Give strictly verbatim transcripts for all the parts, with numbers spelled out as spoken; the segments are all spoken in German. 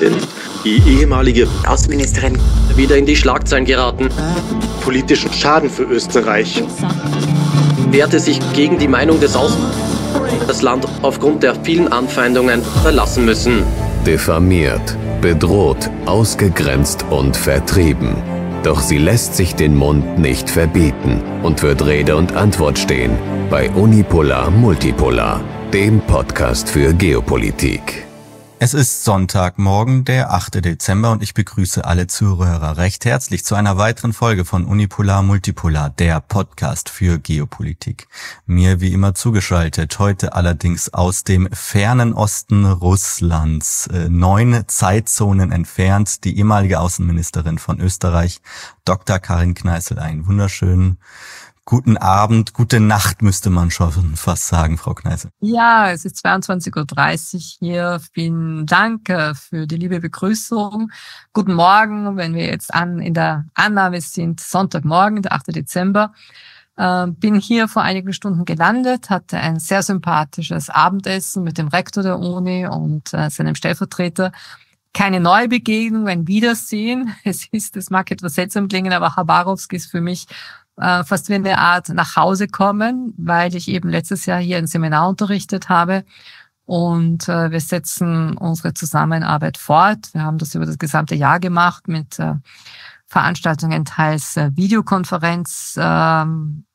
Denn die ehemalige Außenministerin wieder in die Schlagzeilen geraten. Politischen Schaden für Österreich. Wehrte sich gegen die Meinung des Aus... das Land aufgrund der vielen Anfeindungen verlassen müssen. Diffamiert, bedroht, ausgegrenzt und vertrieben. Doch sie lässt sich den Mund nicht verbieten und wird Rede und Antwort stehen bei Unipolar Multipolar, dem Podcast für Geopolitik. Es ist Sonntagmorgen, der achte Dezember, und ich begrüße alle Zuhörer recht herzlich zu einer weiteren Folge von Unipolar Multipolar, der Podcast für Geopolitik. Mir wie immer zugeschaltet, heute allerdings aus dem fernen Osten Russlands, äh, neun Zeitzonen entfernt, die ehemalige Außenministerin von Österreich, Doktor Karin Kneißl. Einen wunderschönen guten Abend, gute Nacht müsste man schon fast sagen, Frau Kneißl. Ja, es ist zweiundzwanzig Uhr dreißig hier. Vielen Dank für die liebe Begrüßung. Guten Morgen, wenn wir jetzt an in der Annahme sind, Sonntagmorgen, der achte Dezember. Äh, bin hier vor einigen Stunden gelandet, hatte ein sehr sympathisches Abendessen mit dem Rektor der Uni und äh, seinem Stellvertreter. Keine neue Begegnung, ein Wiedersehen. Es ist, es mag etwas seltsam klingen, aber Chabarowsk ist für mich äh, fast wie eine Art nach Hause kommen, weil ich eben letztes Jahr hier ein Seminar unterrichtet habe. Und äh, wir setzen unsere Zusammenarbeit fort. Wir haben das über das gesamte Jahr gemacht mit äh, Veranstaltungen, teils äh, Videokonferenz äh,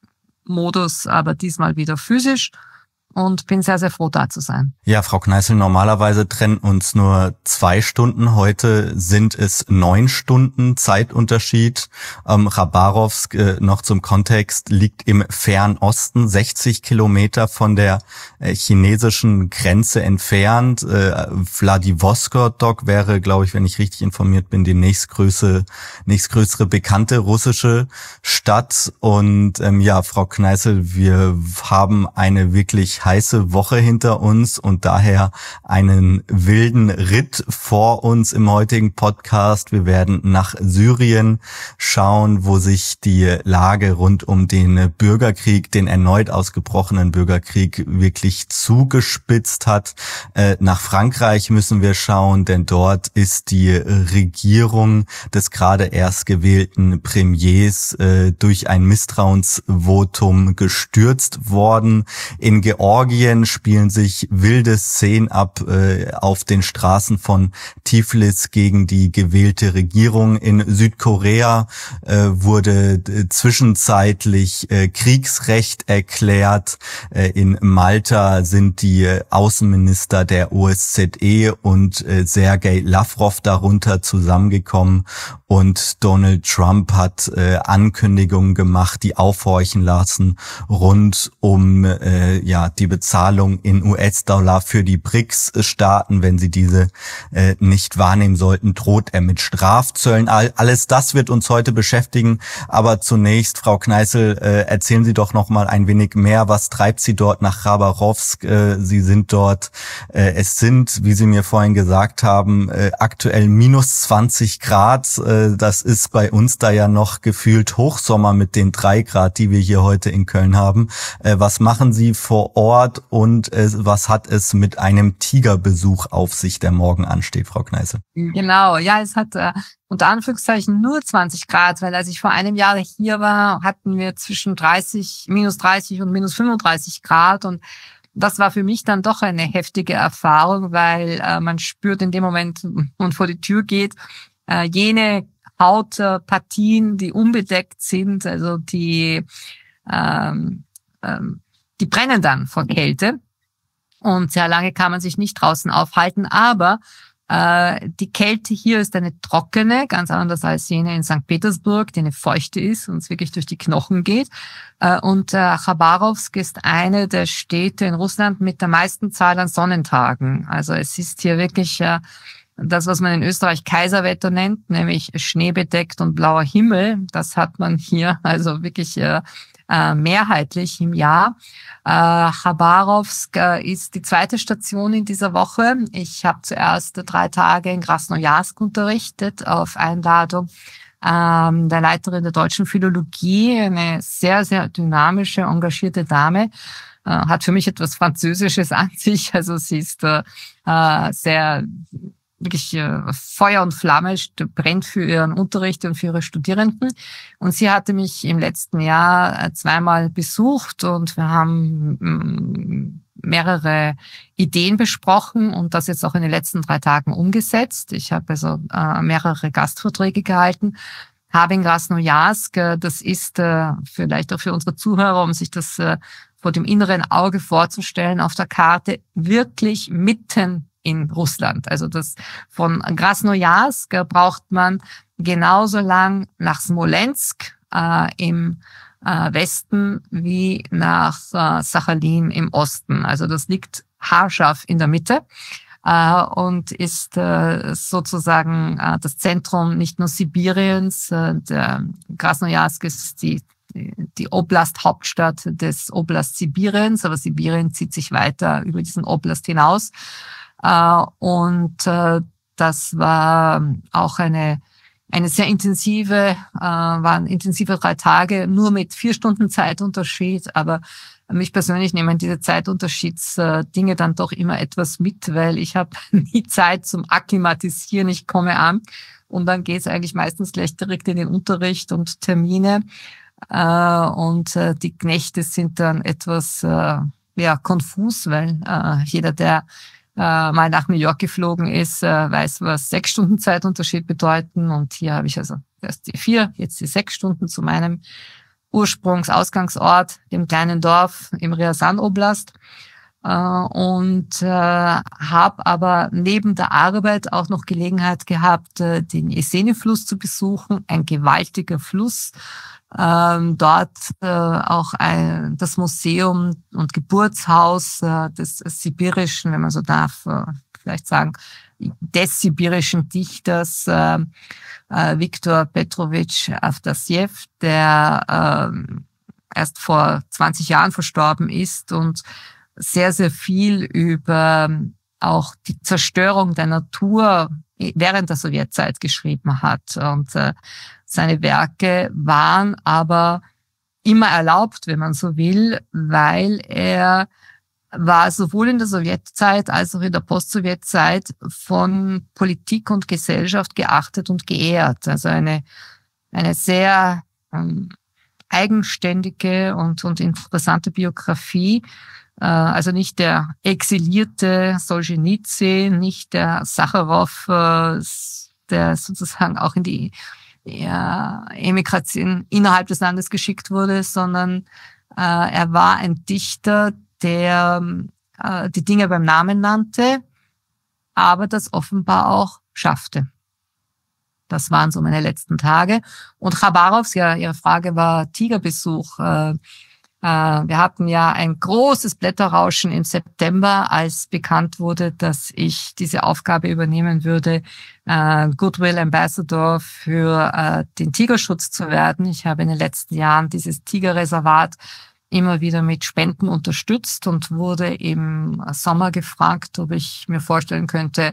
Modus, aber diesmal wieder physisch. Und bin sehr, sehr froh, da zu sein. Ja, Frau Kneißl, normalerweise trennen uns nur zwei Stunden. Heute sind es neun Stunden Zeitunterschied. Ähm, Chabarowsk, äh, noch zum Kontext, liegt im Fernosten, sechzig Kilometer von der äh, chinesischen Grenze entfernt. Äh, Wladiwostok wäre, glaube ich, wenn ich richtig informiert bin, die nächstgrößere, nächstgrößere bekannte russische Stadt. Und ähm, ja, Frau Kneißl, wir haben eine wirklich heiße Woche hinter uns und daher einen wilden Ritt vor uns im heutigen Podcast. Wir werden nach Syrien schauen, wo sich die Lage rund um den Bürgerkrieg, den erneut ausgebrochenen Bürgerkrieg, wirklich zugespitzt hat. Äh, nach Frankreich müssen wir schauen, denn dort ist die Regierung des gerade erst gewählten Premiers äh, durch ein Misstrauensvotum gestürzt worden. In Georgien spielen sich wilde Szenen ab äh, auf den Straßen von Tiflis gegen die gewählte Regierung. In Südkorea äh, wurde äh, zwischenzeitlich äh, Kriegsrecht erklärt. Äh, in Malta sind die äh, Außenminister der O S Z E und äh, Sergei Lavrov darunter zusammengekommen. Und Donald Trump hat äh, Ankündigungen gemacht, die aufhorchen lassen rund um äh, ja die Bezahlung in U S-Dollar für die B R I C S-Staaten. Wenn sie diese äh, nicht wahrnehmen sollten, droht er mit Strafzöllen. All, alles das wird uns heute beschäftigen. Aber zunächst, Frau Kneißl, äh, erzählen Sie doch noch mal ein wenig mehr. Was treibt Sie dort nach Chabarowsk? Äh, Sie sind dort. Äh, es sind, wie Sie mir vorhin gesagt haben, äh, aktuell minus zwanzig Grad. Äh, Das ist bei uns da ja noch gefühlt Hochsommer mit den drei Grad, die wir hier heute in Köln haben. Was machen Sie vor Ort und was hat es mit einem Tigerbesuch auf sich, der morgen ansteht, Frau Kneißl? Genau, ja, es hat äh, unter Anführungszeichen nur zwanzig Grad, weil als ich vor einem Jahr hier war, hatten wir zwischen dreißig, minus dreißig und minus fünfunddreißig Grad, und das war für mich dann doch eine heftige Erfahrung, weil äh, man spürt in dem Moment, und vor die Tür geht, äh, jene Hautpartien, die unbedeckt sind, also die ähm, ähm, die brennen dann vor Kälte, und sehr lange kann man sich nicht draußen aufhalten, aber äh, die Kälte hier ist eine trockene, ganz anders als jene in Sankt Petersburg, die eine feuchte ist und es wirklich durch die Knochen geht. Äh, und äh, Chabarowsk ist eine der Städte in Russland mit der meisten Zahl an Sonnentagen. Also es ist hier wirklich äh, das, was man in Österreich Kaiserwetter nennt, nämlich schneebedeckt und blauer Himmel. Das hat man hier also wirklich äh, äh, mehrheitlich im Jahr. Äh, Chabarowsk äh, ist die zweite Station in dieser Woche. Ich habe zuerst drei Tage in Krasnojarsk unterrichtet auf Einladung ähm, der Leiterin der deutschen Philologie, eine sehr, sehr dynamische, engagierte Dame. Äh, hat für mich etwas Französisches an sich. Also sie ist äh, sehr wirklich äh, Feuer und Flamme, brennt für ihren Unterricht und für ihre Studierenden. Und sie hatte mich im letzten Jahr äh, zweimal besucht und wir haben mh, mehrere Ideen besprochen und das jetzt auch in den letzten drei Tagen umgesetzt. Ich habe also äh, mehrere Gastvorträge gehalten. Habe in Krasnojarsk, äh, das ist äh, vielleicht auch für unsere Zuhörer, um sich das äh, vor dem inneren Auge vorzustellen, auf der Karte wirklich mitten in Russland. Also das von Krasnojarsk braucht man genauso lang nach Smolensk äh, im äh, Westen wie nach äh, Sachalin im Osten. Also das liegt haarscharf in der Mitte äh, und ist äh, sozusagen äh, das Zentrum nicht nur Sibiriens. Äh, der Krasnojarsk ist die die Oblast-Hauptstadt des Oblast Sibiriens, aber Sibirien zieht sich weiter über diesen Oblast hinaus. Und das war auch eine eine sehr intensive, waren intensive drei Tage, nur mit vier Stunden Zeitunterschied. Aber mich persönlich nehmen diese Zeitunterschiedsdinge dann doch immer etwas mit, weil ich habe nie Zeit zum Akklimatisieren. Ich komme an und dann geht es eigentlich meistens gleich direkt in den Unterricht und Termine. Und die Nächte sind dann etwas ja konfus, weil jeder, der mal nach New York geflogen ist, weiß, was sechs Stunden Zeitunterschied bedeuten. Und hier habe ich also erst die vier, jetzt die sechs Stunden zu meinem Ursprungsausgangsort, dem kleinen Dorf im Rjasan-Oblast. Und äh, habe aber neben der Arbeit auch noch Gelegenheit gehabt, äh, den Jeseni-Fluss zu besuchen, ein gewaltiger Fluss. Ähm, dort äh, auch ein, das Museum und Geburtshaus äh, des sibirischen, wenn man so darf, äh, vielleicht sagen, des sibirischen Dichters äh, äh, Viktor Petrovich Aftasjew, der äh, erst vor zwanzig Jahren verstorben ist und sehr, sehr viel über auch die Zerstörung der Natur während der Sowjetzeit geschrieben hat. Und äh, seine Werke waren aber immer erlaubt, wenn man so will, weil er war sowohl in der Sowjetzeit als auch in der Post-Sowjetzeit von Politik und Gesellschaft geachtet und geehrt. Also eine, eine sehr ähm, eigenständige und, und interessante Biografie. Also nicht der exilierte Solzhenitsyn, nicht der Sacharow, der sozusagen auch in die ja, Emigration innerhalb des Landes geschickt wurde, sondern äh, er war ein Dichter, der äh, die Dinge beim Namen nannte, aber das offenbar auch schaffte. Das waren so meine letzten Tage. Und Chabarovs, ja, Ihre Frage war Tigerbesuch. Äh, Wir hatten ja ein großes Blätterrauschen im September, als bekannt wurde, dass ich diese Aufgabe übernehmen würde, Goodwill Ambassador für den Tigerschutz zu werden. Ich habe in den letzten Jahren dieses Tigerreservat immer wieder mit Spenden unterstützt und wurde im Sommer gefragt, ob ich mir vorstellen könnte,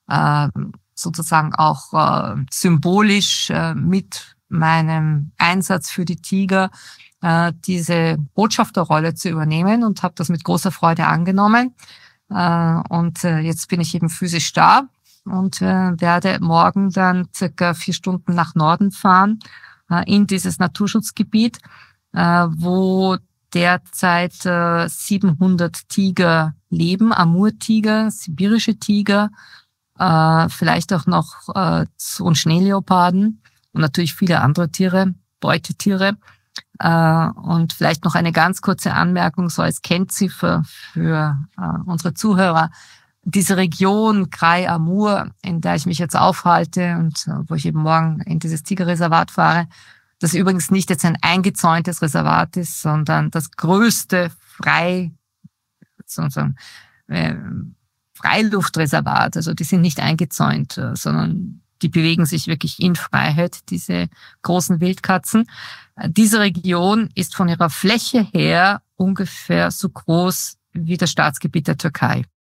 sozusagen auch symbolisch mit meinem Einsatz für die Tiger diese Botschafterrolle zu übernehmen und habe das mit großer Freude angenommen. Und jetzt bin ich eben physisch da und werde morgen dann circa vier Stunden nach Norden fahren in dieses Naturschutzgebiet, wo derzeit siebenhundert Tiger leben, Amur-Tiger, sibirische Tiger, vielleicht auch noch und Schneeleoparden und natürlich viele andere Tiere, Beutetiere. Uh, und vielleicht noch eine ganz kurze Anmerkung, so als Kennziffer für uh, unsere Zuhörer. Diese Region Krai Amur, in der ich mich jetzt aufhalte und uh, wo ich eben morgen in dieses Tigerreservat fahre, das übrigens nicht jetzt ein eingezäuntes Reservat ist, sondern das größte Frei, sozusagen, äh, Freiluftreservat. Also die sind nicht eingezäunt, uh, sondern die bewegen sich wirklich in Freiheit, diese großen Wildkatzen. Diese Region ist von ihrer Fläche her ungefähr so groß wie das Staatsgebiet der Türkei.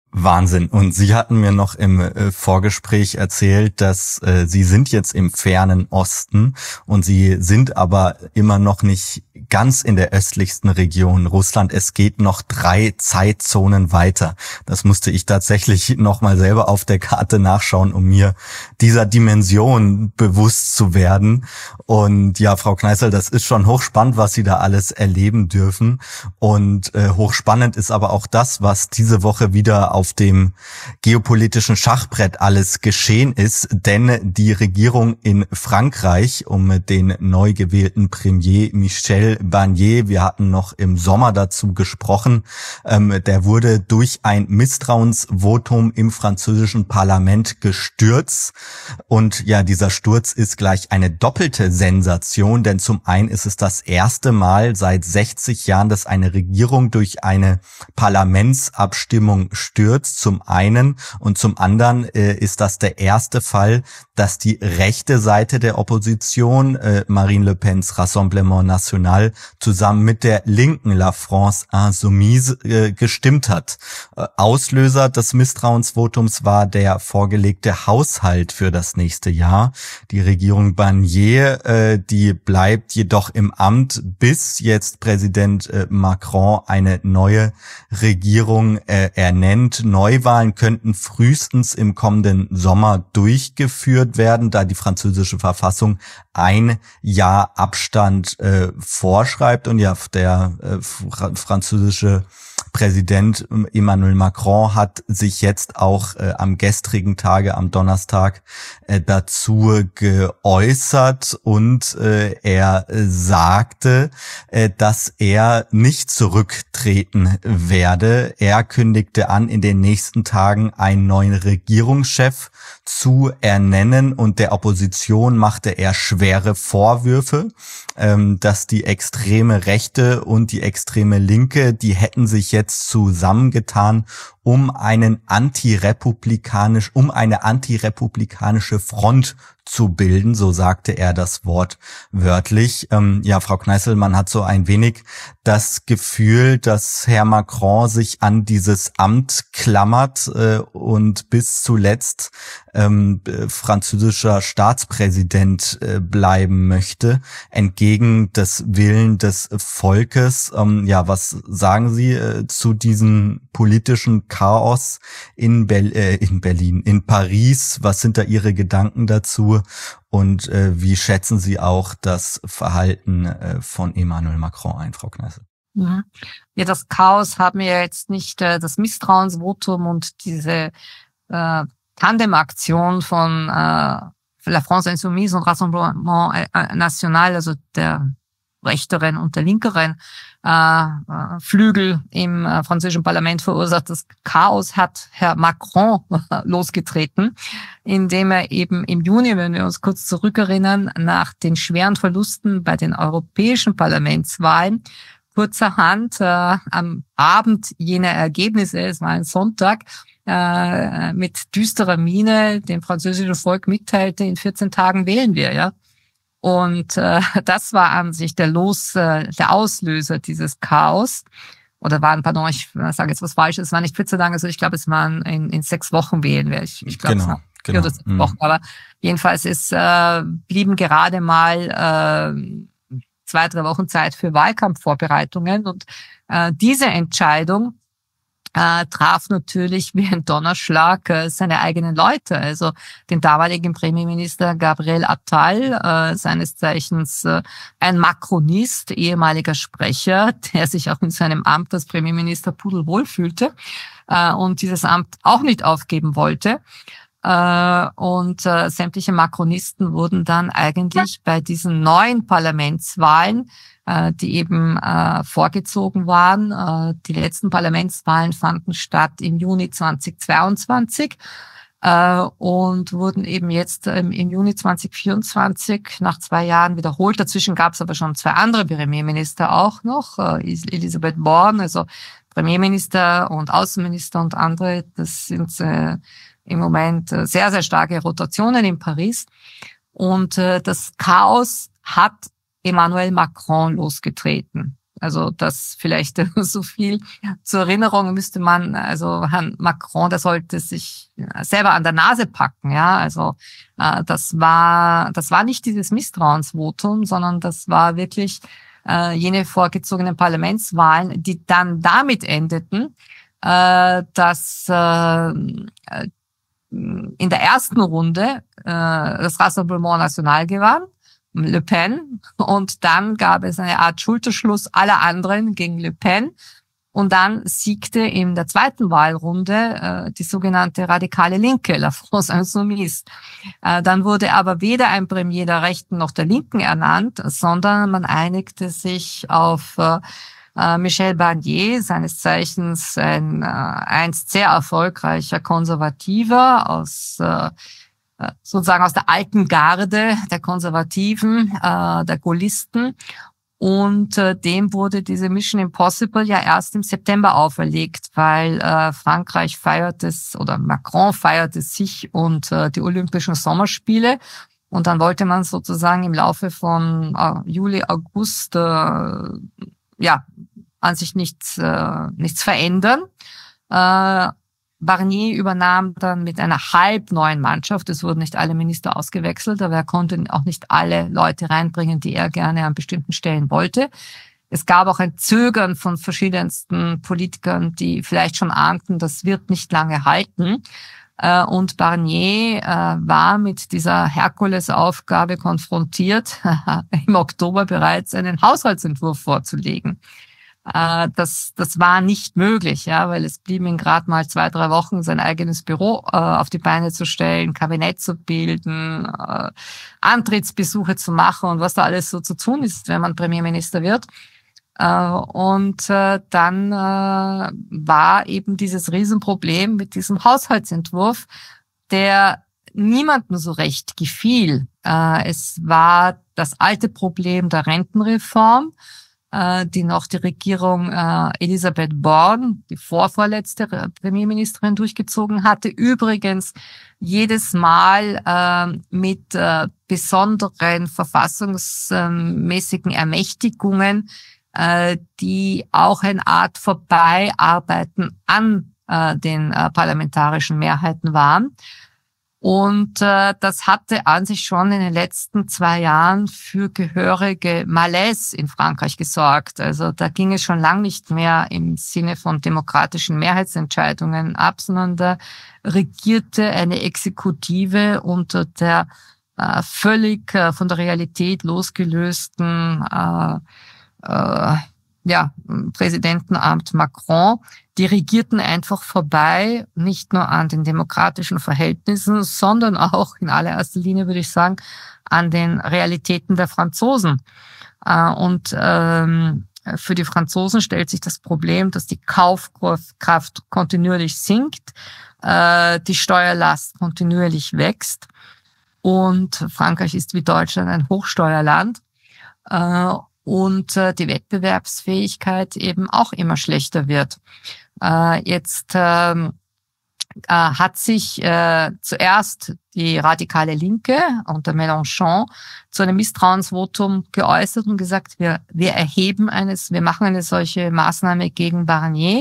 Wahnsinn. Und Sie hatten mir noch im äh, Vorgespräch erzählt, dass äh, Sie sind jetzt im fernen Osten und Sie sind aber immer noch nicht ganz in der östlichsten Region Russland. Es geht noch drei Zeitzonen weiter. Das musste ich tatsächlich noch mal selber auf der Karte nachschauen, um mir dieser Dimension bewusst zu werden. Und ja, Frau Kneißl, das ist schon hochspannend, was Sie da alles erleben dürfen. Und äh, hochspannend ist aber auch das, was diese Woche wieder auf dem geopolitischen Schachbrett alles geschehen ist. Denn die Regierung in Frankreich um den neu gewählten Premier Michel Barnier, wir hatten noch im Sommer dazu gesprochen, ähm, der wurde durch ein Misstrauensvotum im französischen Parlament gestürzt. Und ja, dieser Sturz ist gleich eine doppelte Sensation, denn zum einen ist es das erste Mal seit sechzig Jahren, dass eine Regierung durch eine Parlamentsabstimmung stürzt, zum einen, und zum anderen äh, ist das der erste Fall, dass die rechte Seite der Opposition, äh, Marine Le Pens Rassemblement National, zusammen mit der linken La France Insoumise äh, gestimmt hat. Äh, Auslöser des Misstrauensvotums war der vorgelegte Haushalt für das nächste Jahr. Die Regierung Barnier, äh, die bleibt jedoch im Amt, bis jetzt Präsident äh, Macron eine neue Regierung äh, ernennt. Neuwahlen könnten frühestens im kommenden Sommer durchgeführt werden, da die französische Verfassung ein Jahr Abstand äh, vorschreibt. Und ja, der äh, fr- französische Präsident Emmanuel Macron hat sich jetzt auch äh, am gestrigen Tage, am Donnerstag, äh, dazu geäußert und äh, er sagte, äh, dass er nicht zurücktreten werde. Er kündigte an, in den nächsten Tagen einen neuen Regierungschef zu ernennen, und der Opposition machte er schwere Vorwürfe, ähm, dass die extreme Rechte und die extreme Linke, die hätten sich jetzt zusammengetan, um einen antirepublikanisch, um eine antirepublikanische Front zu bilden, so sagte er das Wort wörtlich. Ähm, ja, Frau Kneißl, man hat so ein wenig das Gefühl, dass Herr Macron sich an dieses Amt klammert äh, und bis zuletzt ähm, französischer Staatspräsident äh, bleiben möchte, entgegen des Willen des Volkes. Ähm, ja, was sagen Sie äh, zu diesem politischen Chaos in, Be- äh, in Berlin, in Paris? Was sind da Ihre Gedanken dazu? Und äh, wie schätzen Sie auch das Verhalten äh, von Emmanuel Macron ein, Frau Kneißl? Ja, das Chaos haben wir jetzt nicht, äh, das Misstrauensvotum und diese äh, Tandem-Aktion von äh, La France Insoumise und Rassemblement National, also der rechteren und der linkeren äh, Flügel im äh, französischen Parlament verursacht. Das Chaos hat Herr Macron losgetreten, indem er eben im Juni, wenn wir uns kurz zurückerinnern, nach den schweren Verlusten bei den europäischen Parlamentswahlen kurzerhand äh, am Abend jener Ergebnisse, es war ein Sonntag, äh, mit düsterer Miene dem französischen Volk mitteilte, in vierzehn Tagen wählen wir, ja. Und äh, das war an sich der Los, äh, der Auslöser dieses Chaos. Oder waren, pardon, ich sage jetzt was Falsches, es waren nicht vierzehn Tage, also ich glaube, es waren in, in sechs Wochen wählen wir. Ich, ich glaube, genau, es waren vier genau. oder sechs Wochen. Mhm. Aber jedenfalls ist, äh, blieben gerade mal äh, zwei, drei Wochen Zeit für Wahlkampfvorbereitungen. Und äh, diese Entscheidung Äh, traf natürlich wie ein Donnerschlag äh, seine eigenen Leute, also den damaligen Premierminister Gabriel Attal, äh, seines Zeichens äh, ein Macronist, ehemaliger Sprecher, der sich auch in seinem Amt als Premierminister pudelwohl fühlte äh, und dieses Amt auch nicht aufgeben wollte. Äh, und äh, sämtliche Macronisten wurden dann eigentlich bei diesen neuen Parlamentswahlen, äh, die eben äh, vorgezogen waren. Äh, die letzten Parlamentswahlen fanden statt im Juni zweitausendzweiundzwanzig äh, und wurden eben jetzt ähm, im Juni zweitausendvierundzwanzig nach zwei Jahren wiederholt. Dazwischen gab es aber schon zwei andere Premierminister auch noch, äh, Elisabeth Borne, also Premierminister und Außenminister und andere. Das sind äh, im Moment sehr, sehr starke Rotationen in Paris. Und äh, das Chaos hat Emmanuel Macron losgetreten. Also das vielleicht so viel zur Erinnerung müsste man, also Herrn Macron, der sollte sich selber an der Nase packen, ja. Also äh, das war das war nicht dieses Misstrauensvotum, sondern das war wirklich äh, jene vorgezogenen Parlamentswahlen, die dann damit endeten, äh, dass äh, in der ersten Runde äh, das Rassemblement National gewann, Le Pen, und dann gab es eine Art Schulterschluss aller anderen gegen Le Pen, und dann siegte in der zweiten Wahlrunde äh, die sogenannte radikale Linke, La France Insoumise. Äh, dann wurde aber weder ein Premier der Rechten noch der Linken ernannt, sondern man einigte sich auf äh, Michel Barnier, seines Zeichens ein äh, einst sehr erfolgreicher Konservativer aus äh, sozusagen aus der alten Garde der Konservativen, äh, der Gaullisten. Und äh, dem wurde diese Mission Impossible ja erst im September auferlegt, weil äh, Frankreich feiert es, oder Macron feiert es sich und äh, die Olympischen Sommerspiele. Und dann wollte man sozusagen im Laufe von äh, Juli, August äh, ja an sich nichts, äh, nichts verändern. Äh, Barnier übernahm dann mit einer halb neuen Mannschaft. Es wurden nicht alle Minister ausgewechselt, aber er konnte auch nicht alle Leute reinbringen, die er gerne an bestimmten Stellen wollte. Es gab auch ein Zögern von verschiedensten Politikern, die vielleicht schon ahnten, das wird nicht lange halten. Und Barnier war mit dieser Herkulesaufgabe konfrontiert, im Oktober bereits einen Haushaltsentwurf vorzulegen. Das, das war nicht möglich, ja, weil es blieben ihm gerade mal zwei, drei Wochen, sein eigenes Büro äh, auf die Beine zu stellen, Kabinett zu bilden, äh, Antrittsbesuche zu machen und was da alles so zu tun ist, wenn man Premierminister wird. Äh, und äh, dann äh, war eben dieses Riesenproblem mit diesem Haushaltsentwurf, der niemandem so recht gefiel. Äh, es war das alte Problem der Rentenreform, die noch die Regierung äh, Elisabeth Borne, die vorvorletzte Premierministerin, durchgezogen hatte. Übrigens jedes Mal äh, mit äh, besonderen verfassungsmäßigen Ermächtigungen, äh, die auch eine Art Vorbeiarbeiten an äh, den äh, parlamentarischen Mehrheiten waren. Und äh, das hatte an sich schon in den letzten zwei Jahren für gehörige Malaise in Frankreich gesorgt. Also da ging es schon lang nicht mehr im Sinne von demokratischen Mehrheitsentscheidungen ab, sondern da regierte eine Exekutive unter der äh, völlig äh, von der Realität losgelösten äh, äh, ja, Präsidentenamt Macron. Die regierten einfach vorbei, nicht nur an den demokratischen Verhältnissen, sondern auch in allererster Linie, würde ich sagen, an den Realitäten der Franzosen. Und ähm, für die Franzosen stellt sich das Problem, dass die Kaufkraft kontinuierlich sinkt, äh, die Steuerlast kontinuierlich wächst und Frankreich ist wie Deutschland ein Hochsteuerland. Äh, und äh, die Wettbewerbsfähigkeit eben auch immer schlechter wird. Äh, jetzt äh, äh, hat sich äh, zuerst die radikale Linke unter Mélenchon zu einem Misstrauensvotum geäußert und gesagt, wir, wir erheben eines, wir machen eine solche Maßnahme gegen Barnier.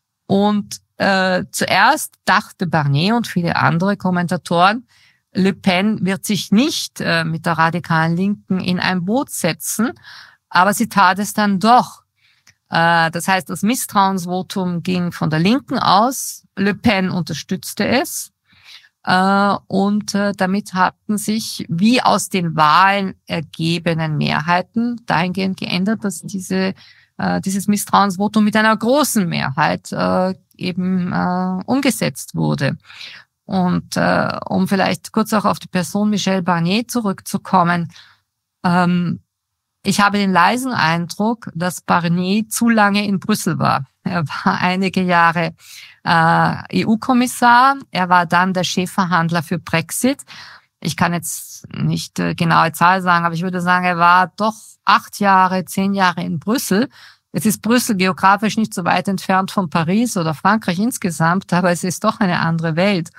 Und äh, zuerst dachte Barnier und viele andere Kommentatoren, Le Pen wird sich nicht äh, mit der radikalen Linken in ein Boot setzen, aber sie tat es dann doch. Äh, das heißt, das Misstrauensvotum ging von der Linken aus, Le Pen unterstützte es äh, und äh, damit hatten sich wie aus den Wahlen ergebenen Mehrheiten dahingehend geändert, dass diese äh, dieses Misstrauensvotum mit einer großen Mehrheit äh, eben äh, umgesetzt wurde. Und äh, um vielleicht kurz auch auf die Person Michel Barnier zurückzukommen, ähm, ich habe den leisen Eindruck, dass Barnier zu lange in Brüssel war. Er war einige Jahre äh, E U-Kommissar, er war dann der Chefverhandler für Brexit. Ich kann jetzt nicht äh, genaue Zahl sagen, aber ich würde sagen, er war doch acht Jahre, zehn Jahre in Brüssel. Jetzt ist Brüssel geografisch nicht so weit entfernt von Paris oder Frankreich insgesamt, aber es ist doch eine andere Welt,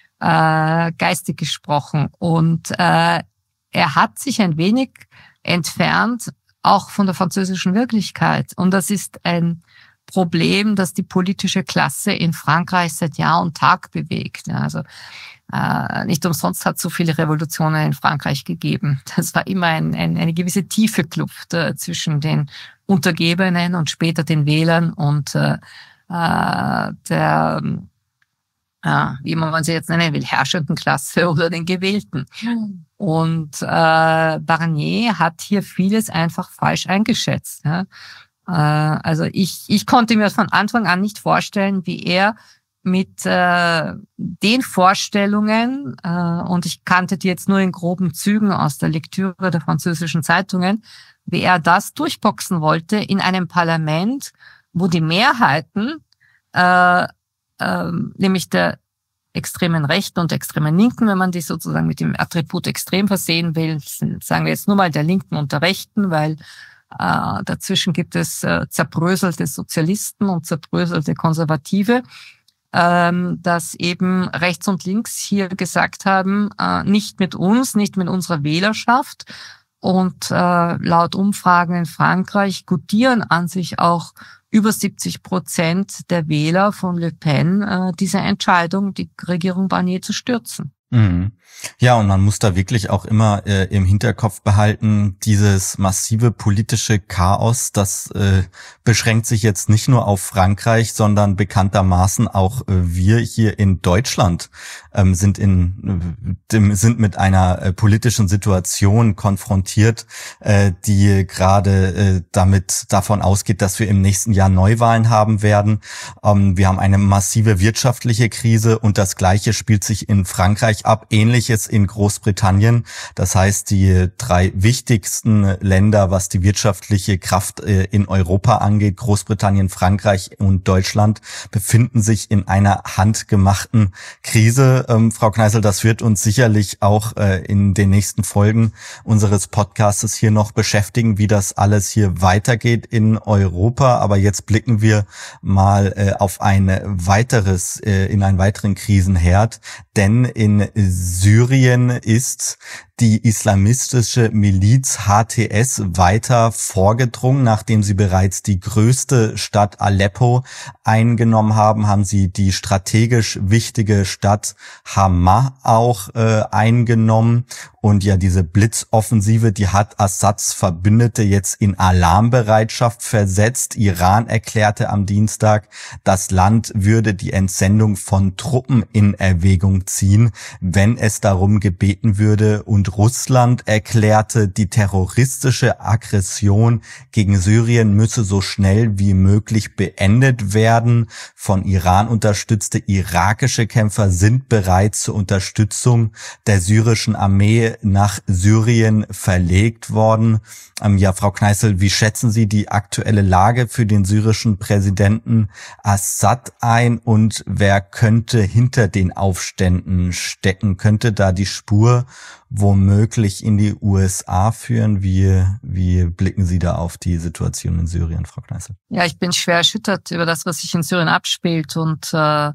äh, geistig gesprochen. Und äh, er hat sich ein wenig entfernt auch von der französischen Wirklichkeit. Und das ist ein Problem, das die politische Klasse in Frankreich seit Jahr und Tag bewegt. Also äh, nicht umsonst hat es so viele Revolutionen in Frankreich gegeben. Das war immer ein, ein, eine gewisse tiefe Kluft äh, zwischen den Untergebenen und später den Wählern und äh, der, äh, wie man sie jetzt nennen will, herrschenden Klasse oder den Gewählten. Und äh, Barnier hat hier vieles einfach falsch eingeschätzt. Ja? Äh, also ich, ich konnte mir von Anfang an nicht vorstellen, wie er mit äh, den Vorstellungen, äh, und ich kannte die jetzt nur in groben Zügen aus der Lektüre der französischen Zeitungen, wie er das durchboxen wollte in einem Parlament, wo die Mehrheiten, äh, äh, nämlich der extremen Rechten und extremen Linken, wenn man die sozusagen mit dem Attribut extrem versehen will, sagen wir jetzt nur mal der Linken und der Rechten, weil äh, dazwischen gibt es äh, zerbröselte Sozialisten und zerbröselte Konservative, ähm, dass eben rechts und links hier gesagt haben, äh, nicht mit uns, nicht mit unserer Wählerschaft. Und äh, laut Umfragen in Frankreich gutieren an sich auch über siebzig Prozent der Wähler von Le Pen äh, diese Entscheidung, die Regierung Barnier zu stürzen. Mhm. Ja, und man muss da wirklich auch immer äh, im Hinterkopf behalten, dieses massive politische Chaos, das äh, beschränkt sich jetzt nicht nur auf Frankreich, sondern bekanntermaßen auch äh, wir hier in Deutschland ähm, sind in äh, sind mit einer äh, politischen Situation konfrontiert, äh, die gerade äh, damit davon ausgeht, dass wir im nächsten Jahr Neuwahlen haben werden. Ähm, wir haben eine massive wirtschaftliche Krise und das Gleiche spielt sich in Frankreich ab, ähnliches in Großbritannien. Das heißt, die drei wichtigsten Länder, was die wirtschaftliche Kraft in Europa angeht, Großbritannien, Frankreich und Deutschland, befinden sich in einer handgemachten Krise. Ähm, Frau Kneißl, das wird uns sicherlich auch äh, in den nächsten Folgen unseres Podcastes hier noch beschäftigen, wie das alles hier weitergeht in Europa. Aber jetzt blicken wir mal äh, auf ein weiteres, äh, in einen weiteren Krisenherd, denn in Syrien ist die islamistische Miliz H T S weiter vorgedrungen. Nachdem sie bereits die größte Stadt Aleppo eingenommen haben, haben sie die strategisch wichtige Stadt Hama auch äh, eingenommen. Und ja, diese Blitzoffensive, die hat Assads Verbündete jetzt in Alarmbereitschaft versetzt. Iran erklärte am Dienstag, das Land würde die Entsendung von Truppen in Erwägung ziehen, wenn es darum gebeten würde. Und Russland erklärte, die terroristische Aggression gegen Syrien müsse so schnell wie möglich beendet werden. Von Iran unterstützte irakische Kämpfer sind bereits zur Unterstützung der syrischen Armee nach Syrien verlegt worden. Ähm, ja, Frau Kneißl, wie schätzen Sie die aktuelle Lage für den syrischen Präsidenten Assad ein und wer könnte hinter den Aufständen stecken? Könnte da die Spur womöglich in die U S A führen? Wie, wie blicken Sie da auf die Situation in Syrien, Frau Kneißl? Ja, ich bin schwer erschüttert über das, was sich in Syrien abspielt und äh,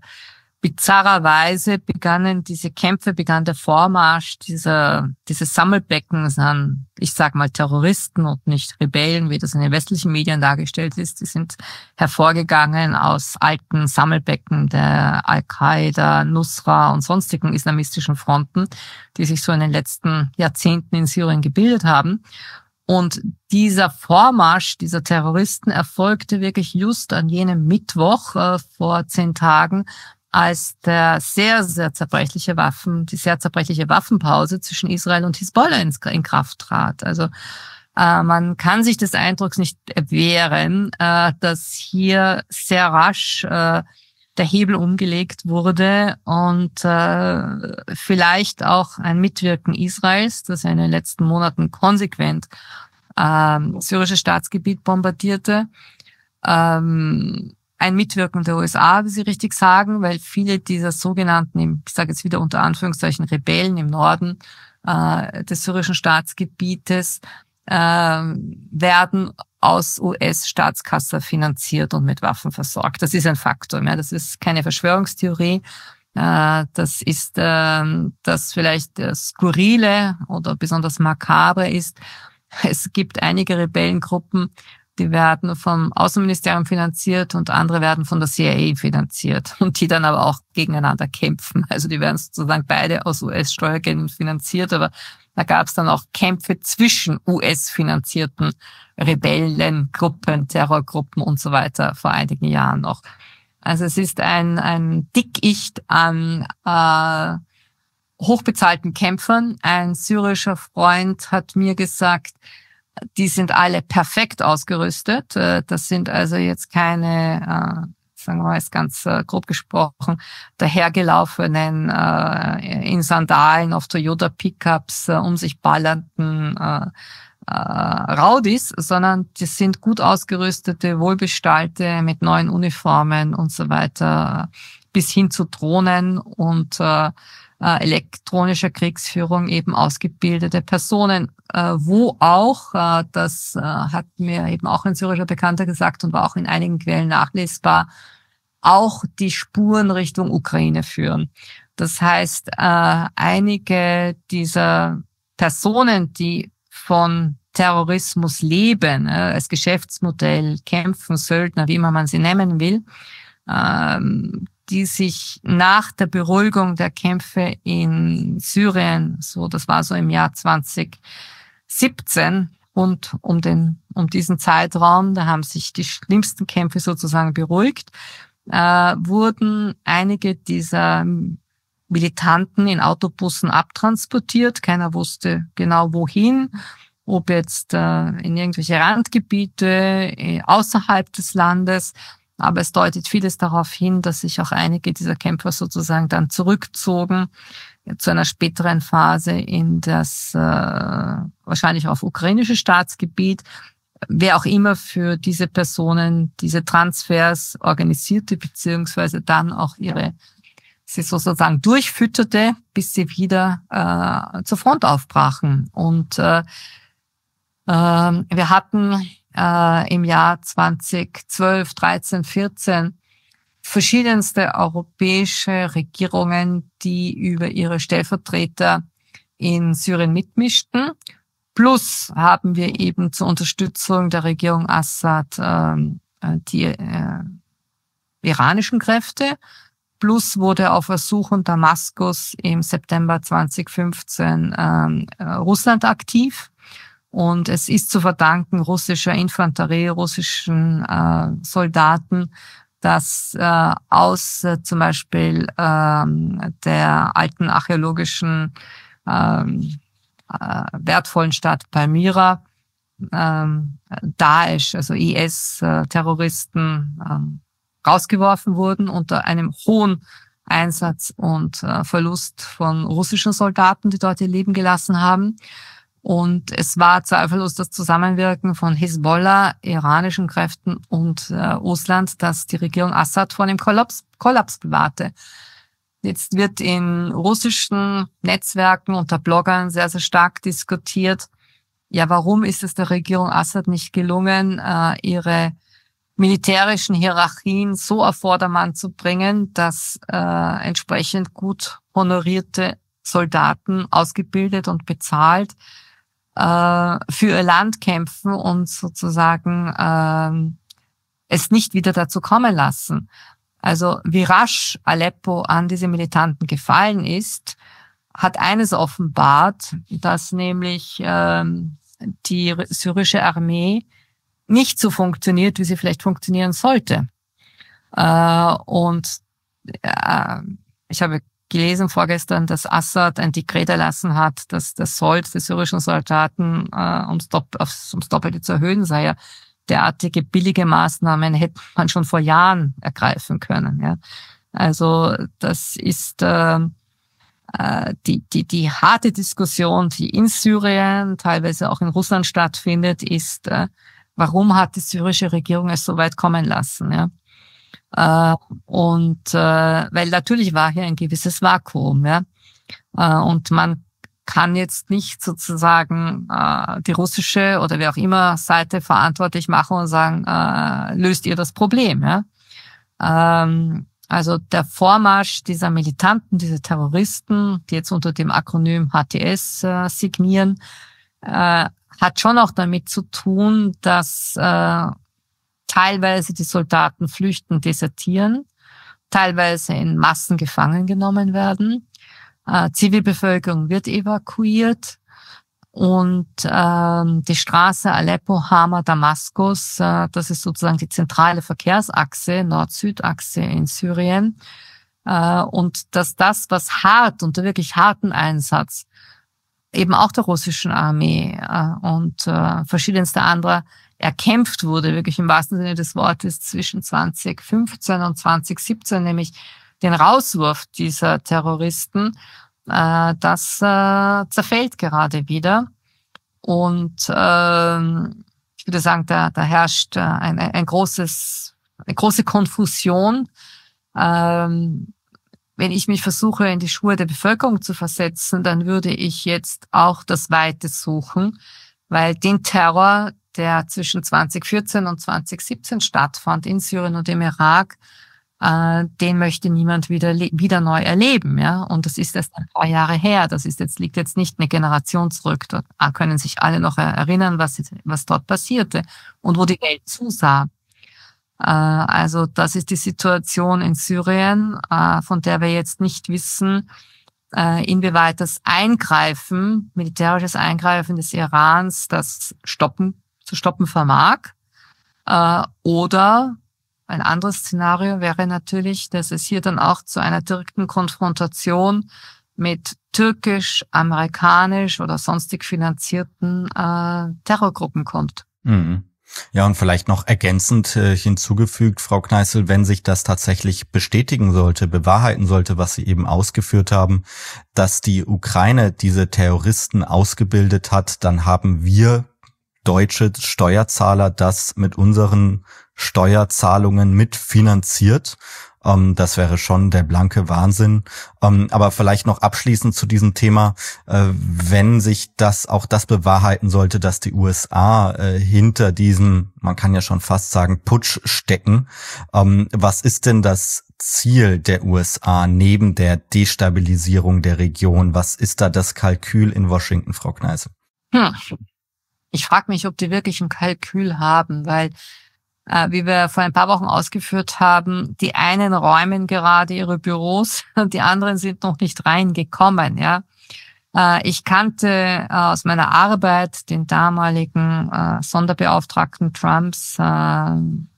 bizarrerweise begannen diese Kämpfe, begann der Vormarsch dieser, dieses Sammelbeckens an, ich sag mal Terroristen und nicht Rebellen, wie das in den westlichen Medien dargestellt ist. Die sind hervorgegangen aus alten Sammelbecken der Al-Qaida, Nusra und sonstigen islamistischen Fronten, die sich so in den letzten Jahrzehnten in Syrien gebildet haben. Und dieser Vormarsch dieser Terroristen erfolgte wirklich just an jenem Mittwoch äh, vor zehn Tagen, als der sehr, sehr zerbrechliche Waffen, die sehr zerbrechliche Waffenpause zwischen Israel und Hisbollah in, in Kraft trat. Also äh, man kann sich des Eindrucks nicht erwehren, äh, dass hier sehr rasch äh, der Hebel umgelegt wurde und äh, vielleicht auch ein Mitwirken Israels, das in den letzten Monaten konsequent äh, syrisches Staatsgebiet bombardierte, ähm, ein Mitwirken der U S A, wie Sie richtig sagen, weil viele dieser sogenannten, ich sage jetzt wieder unter Anführungszeichen, Rebellen im Norden äh, des syrischen Staatsgebietes äh, werden aus U S-Staatskasse finanziert und mit Waffen versorgt. Das ist ein Faktum. Ja, das ist keine Verschwörungstheorie. Äh, das ist äh, das vielleicht das Skurrile oder besonders Makabre ist, es gibt einige Rebellengruppen, die werden vom Außenministerium finanziert und andere werden von der C I A finanziert und die dann aber auch gegeneinander kämpfen. Also die werden sozusagen beide aus U S-Steuergeldern finanziert, aber da gab es dann auch Kämpfe zwischen U S-finanzierten Rebellengruppen, Terrorgruppen und so weiter vor einigen Jahren noch. Also es ist ein, ein Dickicht an äh, hochbezahlten Kämpfern. Ein syrischer Freund hat mir gesagt, die sind alle perfekt ausgerüstet. Das sind also jetzt keine, sagen wir mal jetzt ganz grob gesprochen, dahergelaufenen, in Sandalen auf Toyota-Pickups um sich ballernden Rowdies, sondern die sind gut ausgerüstete, wohlbestallte mit neuen Uniformen und so weiter, bis hin zu Drohnen und elektronischer Kriegsführung eben ausgebildete Personen, wo auch, das hat mir eben auch ein syrischer Bekannter gesagt und war auch in einigen Quellen nachlesbar, auch die Spuren Richtung Ukraine führen. Das heißt, einige dieser Personen, die von Terrorismus leben, als Geschäftsmodell, kämpfen, Söldner, wie immer man sie nennen will, die sich nach der Beruhigung der Kämpfe in Syrien, so das war so im Jahr zwanzig siebzehn und um den um diesen Zeitraum, da haben sich die schlimmsten Kämpfe sozusagen beruhigt, äh, wurden einige dieser Militanten in Autobussen abtransportiert. Keiner wusste genau wohin, ob jetzt äh, in irgendwelche Randgebiete äh, außerhalb des Landes. Aber es deutet vieles darauf hin, dass sich auch einige dieser Kämpfer sozusagen dann zurückzogen zu einer späteren Phase in das äh, wahrscheinlich auf ukrainische Staatsgebiet. Wer auch immer für diese Personen diese Transfers organisierte, beziehungsweise dann auch ihre, sie sozusagen durchfütterte, bis sie wieder äh, zur Front aufbrachen. Und äh, äh, wir hatten äh, im Jahr zwanzig zwölf, dreizehn, vierzehn verschiedenste europäische Regierungen, die über ihre Stellvertreter in Syrien mitmischten. Plus haben wir eben zur Unterstützung der Regierung Assad äh, die äh, iranischen Kräfte. Plus wurde auf Ersuchen Damaskus im September zwanzig fünfzehn äh, Russland aktiv. Und es ist zu verdanken russischer Infanterie, russischen äh, Soldaten, dass äh, aus äh, zum Beispiel äh, der alten archäologischen äh, äh, wertvollen Stadt Palmyra äh, Daesh, also I S-Terroristen äh, rausgeworfen wurden unter einem hohen Einsatz und äh, Verlust von russischen Soldaten, die dort ihr Leben gelassen haben. Und es war zweifellos das Zusammenwirken von Hisbollah, iranischen Kräften und äh, Russland, das die Regierung Assad vor dem Kollaps, Kollaps bewahrte. Jetzt wird in russischen Netzwerken unter Bloggern sehr, sehr stark diskutiert, ja, warum ist es der Regierung Assad nicht gelungen, äh, ihre militärischen Hierarchien so auf Vordermann zu bringen, dass äh, entsprechend gut honorierte Soldaten, ausgebildet und bezahlt, für ihr Land kämpfen und sozusagen äh, es nicht wieder dazu kommen lassen. Also wie rasch Aleppo an diese Militanten gefallen ist, hat eines offenbart, dass nämlich äh, die syrische Armee nicht so funktioniert, wie sie vielleicht funktionieren sollte. Äh, und äh, ich habe gelesen vorgestern, dass Assad ein Dekret erlassen hat, dass das Sold der syrischen Soldaten äh, ums, Dopp- aufs, ums Doppelte zu erhöhen sei. Ja, derartige billige Maßnahmen hätte man schon vor Jahren ergreifen können. Ja, also das ist äh, äh, die die die harte Diskussion, die in Syrien, teilweise auch in Russland stattfindet, ist, äh, warum hat die syrische Regierung es so weit kommen lassen? Ja. Uh, und uh, weil natürlich war hier ein gewisses Vakuum, ja, uh, und man kann jetzt nicht sozusagen uh, die russische oder wer auch immer Seite verantwortlich machen und sagen, uh, löst ihr das Problem, ja. Um, also der Vormarsch dieser Militanten, diese Terroristen, die jetzt unter dem Akronym H T S uh, signieren, uh, hat schon auch damit zu tun, dass äh, teilweise die Soldaten flüchten, desertieren, teilweise in Massen gefangen genommen werden. Äh, Zivilbevölkerung wird evakuiert und ähm, die Straße Aleppo, Hama, Damaskus, äh, das ist sozusagen die zentrale Verkehrsachse, Nord-Süd-Achse in Syrien. Äh, und dass das, was hart, unter wirklich harten Einsatz, eben auch der russischen Armee äh, und äh, verschiedenste anderer erkämpft wurde, wirklich im wahrsten Sinne des Wortes zwischen zwanzig fünfzehn und zwanzig siebzehn, nämlich den Rauswurf dieser Terroristen, äh, das äh, zerfällt gerade wieder. Und äh, ich würde sagen, da, da herrscht äh, ein, ein großes, eine große Konfusion. Ähm, wenn ich mich versuche, in die Schuhe der Bevölkerung zu versetzen, dann würde ich jetzt auch das Weite suchen, weil den Terror, der zwischen zwanzig vierzehn und zwanzig siebzehn stattfand in Syrien und im Irak, äh, den möchte niemand wieder wieder neu erleben, ja. Und das ist erst ein paar Jahre her. Das ist jetzt liegt jetzt nicht eine Generation zurück. Dort können sich alle noch erinnern, was was dort passierte und wo die Welt zusah. Äh, also das ist die Situation in Syrien, äh, von der wir jetzt nicht wissen, äh, inwieweit das Eingreifen, militärisches Eingreifen des Irans, das stoppen zu stoppen vermag. Äh, oder ein anderes Szenario wäre natürlich, dass es hier dann auch zu einer direkten Konfrontation mit türkisch, amerikanisch oder sonstig finanzierten äh, Terrorgruppen kommt. Mhm. Ja, und vielleicht noch ergänzend äh, hinzugefügt, Frau Kneißl, wenn sich das tatsächlich bestätigen sollte, bewahrheiten sollte, was Sie eben ausgeführt haben, dass die Ukraine diese Terroristen ausgebildet hat, dann haben wir deutsche Steuerzahler das mit unseren Steuerzahlungen mitfinanziert. Ähm, das wäre schon der blanke Wahnsinn. Ähm, aber vielleicht noch abschließend zu diesem Thema, äh, wenn sich das auch das bewahrheiten sollte, dass die U S A äh, hinter diesem, man kann ja schon fast sagen, Putsch stecken. Ähm, was ist denn das Ziel der U S A neben der Destabilisierung der Region? Was ist da das Kalkül in Washington, Frau Kneißl? Hm. Ich frage mich, ob die wirklich ein Kalkül haben, weil, äh, wie wir vor ein paar Wochen ausgeführt haben, die einen räumen gerade ihre Büros und die anderen sind noch nicht reingekommen. Ja, äh, ich kannte äh, aus meiner Arbeit den damaligen äh, Sonderbeauftragten Trumps, äh,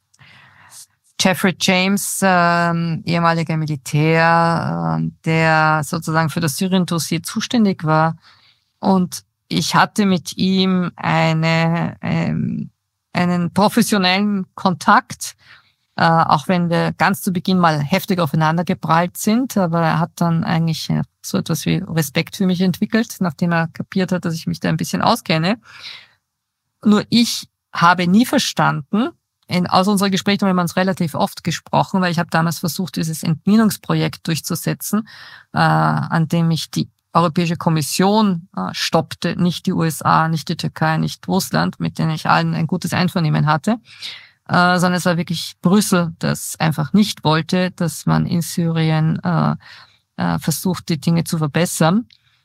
Jeffrey James, äh, ehemaliger Militär, äh, der sozusagen für das Syrien-Dossier zuständig war. Und ich hatte mit ihm eine, ähm, einen professionellen Kontakt, äh, auch wenn wir ganz zu Beginn mal heftig aufeinander geprallt sind. Aber er hat dann eigentlich so etwas wie Respekt für mich entwickelt, nachdem er kapiert hat, dass ich mich da ein bisschen auskenne. Nur ich habe nie verstanden, in, aus unseren Gesprächen haben wir uns relativ oft gesprochen, weil ich habe damals versucht, dieses Entminungsprojekt durchzusetzen, äh, an dem ich die Europäische Kommission äh, stoppte, nicht die U S A, nicht die Türkei, nicht Russland, mit denen ich allen ein gutes Einvernehmen hatte, äh, sondern es war wirklich Brüssel, das einfach nicht wollte, dass man in Syrien äh, äh, versucht, die Dinge zu verbessern.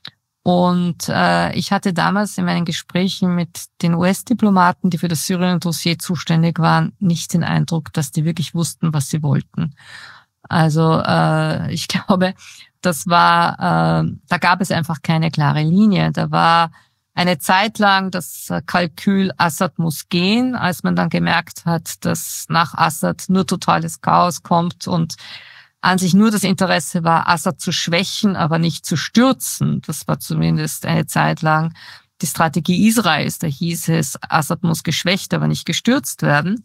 Und äh, ich hatte damals in meinen Gesprächen mit den U S-Diplomaten, die für das Syrien-Dossier zuständig waren, nicht den Eindruck, dass die wirklich wussten, was sie wollten. Also äh, ich glaube, das war, äh, da gab es einfach keine klare Linie. Da war eine Zeit lang das Kalkül, Assad muss gehen, als man dann gemerkt hat, dass nach Assad nur totales Chaos kommt und an sich nur das Interesse war, Assad zu schwächen, aber nicht zu stürzen. Das war zumindest eine Zeit lang die Strategie Israels. Da hieß es, Assad muss geschwächt, aber nicht gestürzt werden.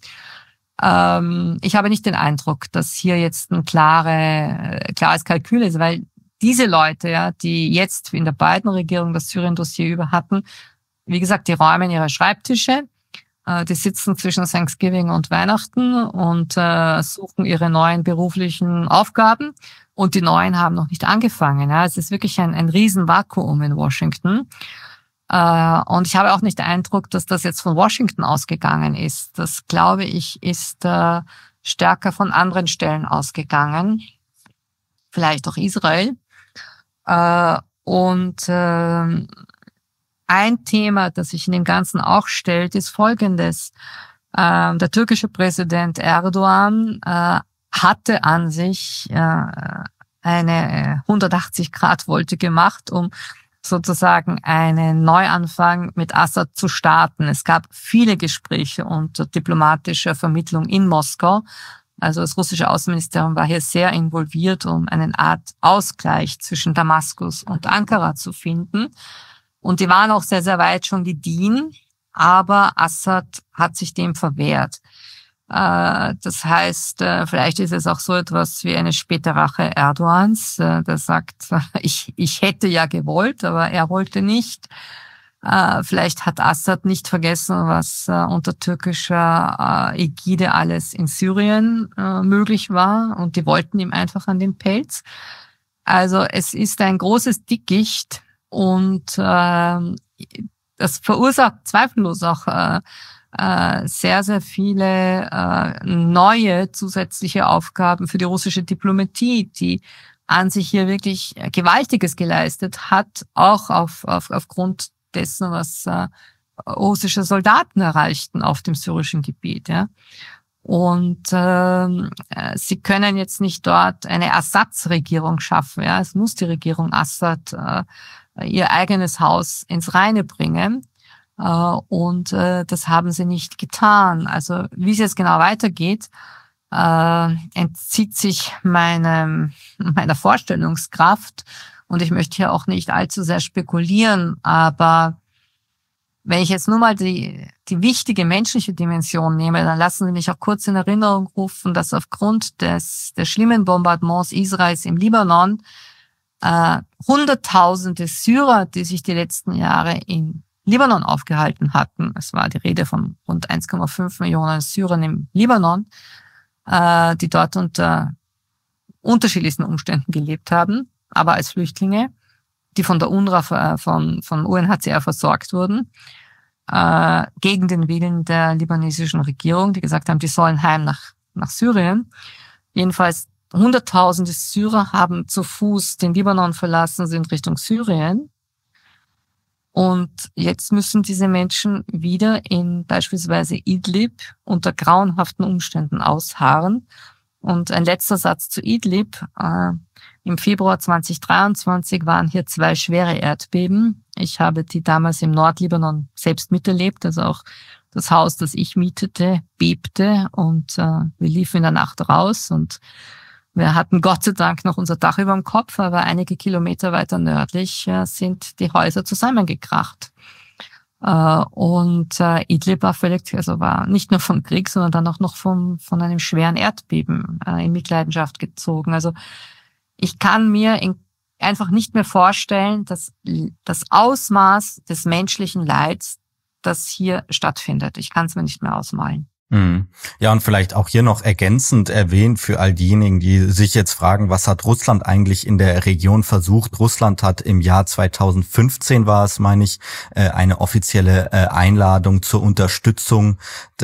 Ähm, ich habe nicht den Eindruck, dass hier jetzt ein klare, klares Kalkül ist, weil diese Leute, ja, die jetzt in der Biden-Regierung das Syrien-Dossier über hatten, wie gesagt, die räumen ihre Schreibtische, äh, die sitzen zwischen Thanksgiving und Weihnachten und äh, suchen ihre neuen beruflichen Aufgaben und die neuen haben noch nicht angefangen. Ja. Es ist wirklich ein, ein Riesenvakuum in Washington. Äh, und ich habe auch nicht den Eindruck, dass das jetzt von Washington ausgegangen ist. Das, glaube ich, ist äh, stärker von anderen Stellen ausgegangen. Vielleicht auch Israel. Äh, und äh, ein Thema, das sich in dem Ganzen auch stellt, ist Folgendes. Ähm, der türkische Präsident Erdogan äh, hatte an sich äh, eine hundertachtzig-Grad-Wolte gemacht, um sozusagen einen Neuanfang mit Assad zu starten. Es gab viele Gespräche unter diplomatischer Vermittlung in Moskau. Also das russische Außenministerium war hier sehr involviert, um eine Art Ausgleich zwischen Damaskus und Ankara zu finden. Und die waren auch sehr, sehr weit schon gediehen, aber Assad hat sich dem verwehrt. Das heißt, vielleicht ist es auch so etwas wie eine späte Rache Erdogans, der sagt, ich, ich hätte ja gewollt, aber er wollte nicht. Vielleicht hat Assad nicht vergessen, was unter türkischer Ägide alles in Syrien möglich war, und die wollten ihm einfach an den Pelz. Also es ist ein großes Dickicht, und das verursacht zweifellos auch Äh, sehr, sehr viele äh, neue zusätzliche Aufgaben für die russische Diplomatie, die an sich hier wirklich Gewaltiges geleistet hat, auch auf, auf, aufgrund dessen, was äh, russische Soldaten erreichten auf dem syrischen Gebiet. Ja. Und äh, sie können jetzt nicht dort eine Ersatzregierung schaffen. Ja. Es muss die Regierung Assad äh, ihr eigenes Haus ins Reine bringen. Und äh, das haben sie nicht getan. Also wie es jetzt genau weitergeht, äh, entzieht sich meinem, meiner Vorstellungskraft. Und ich möchte hier auch nicht allzu sehr spekulieren. Aber wenn ich jetzt nur mal die, die wichtige menschliche Dimension nehme, dann lassen Sie mich auch kurz in Erinnerung rufen, dass aufgrund des, des schlimmen Bombardements Israels im Libanon äh, Hunderttausende Syrer, die sich die letzten Jahre in Libanon aufgehalten hatten. Es war die Rede von rund eins Komma fünf Millionen Syrern im Libanon, äh, die dort unter unterschiedlichsten Umständen gelebt haben, aber als Flüchtlinge, die von der UNRWA, von, von U N H C R versorgt wurden, äh, gegen den Willen der libanesischen Regierung, die gesagt haben, die sollen heim nach, nach Syrien. Jedenfalls Hunderttausende Syrer haben zu Fuß den Libanon verlassen, sind Richtung Syrien. Und jetzt müssen diese Menschen wieder in beispielsweise Idlib unter grauenhaften Umständen ausharren. Und ein letzter Satz zu Idlib. Äh, Im Februar zweitausenddreiundzwanzig waren hier zwei schwere Erdbeben. Ich habe die damals im Nordlibanon selbst miterlebt. Also auch das Haus, das ich mietete, bebte. Und äh, wir liefen in der Nacht raus und wir hatten Gott sei Dank noch unser Dach über dem Kopf, aber einige Kilometer weiter nördlich äh, sind die Häuser zusammengekracht. Äh, und äh, Idlib war völlig, also war nicht nur vom Krieg, sondern dann auch noch vom, von einem schweren Erdbeben äh, in Mitleidenschaft gezogen. Also ich kann mir in, einfach nicht mehr vorstellen, dass das Ausmaß des menschlichen Leids, das hier stattfindet. Ich kann es mir nicht mehr ausmalen. Ja, und vielleicht auch hier noch ergänzend erwähnt für all diejenigen, die sich jetzt fragen, was hat Russland eigentlich in der Region versucht? Russland hat im Jahr zweitausendfünfzehn, war es, meine ich, eine offizielle Einladung zur Unterstützung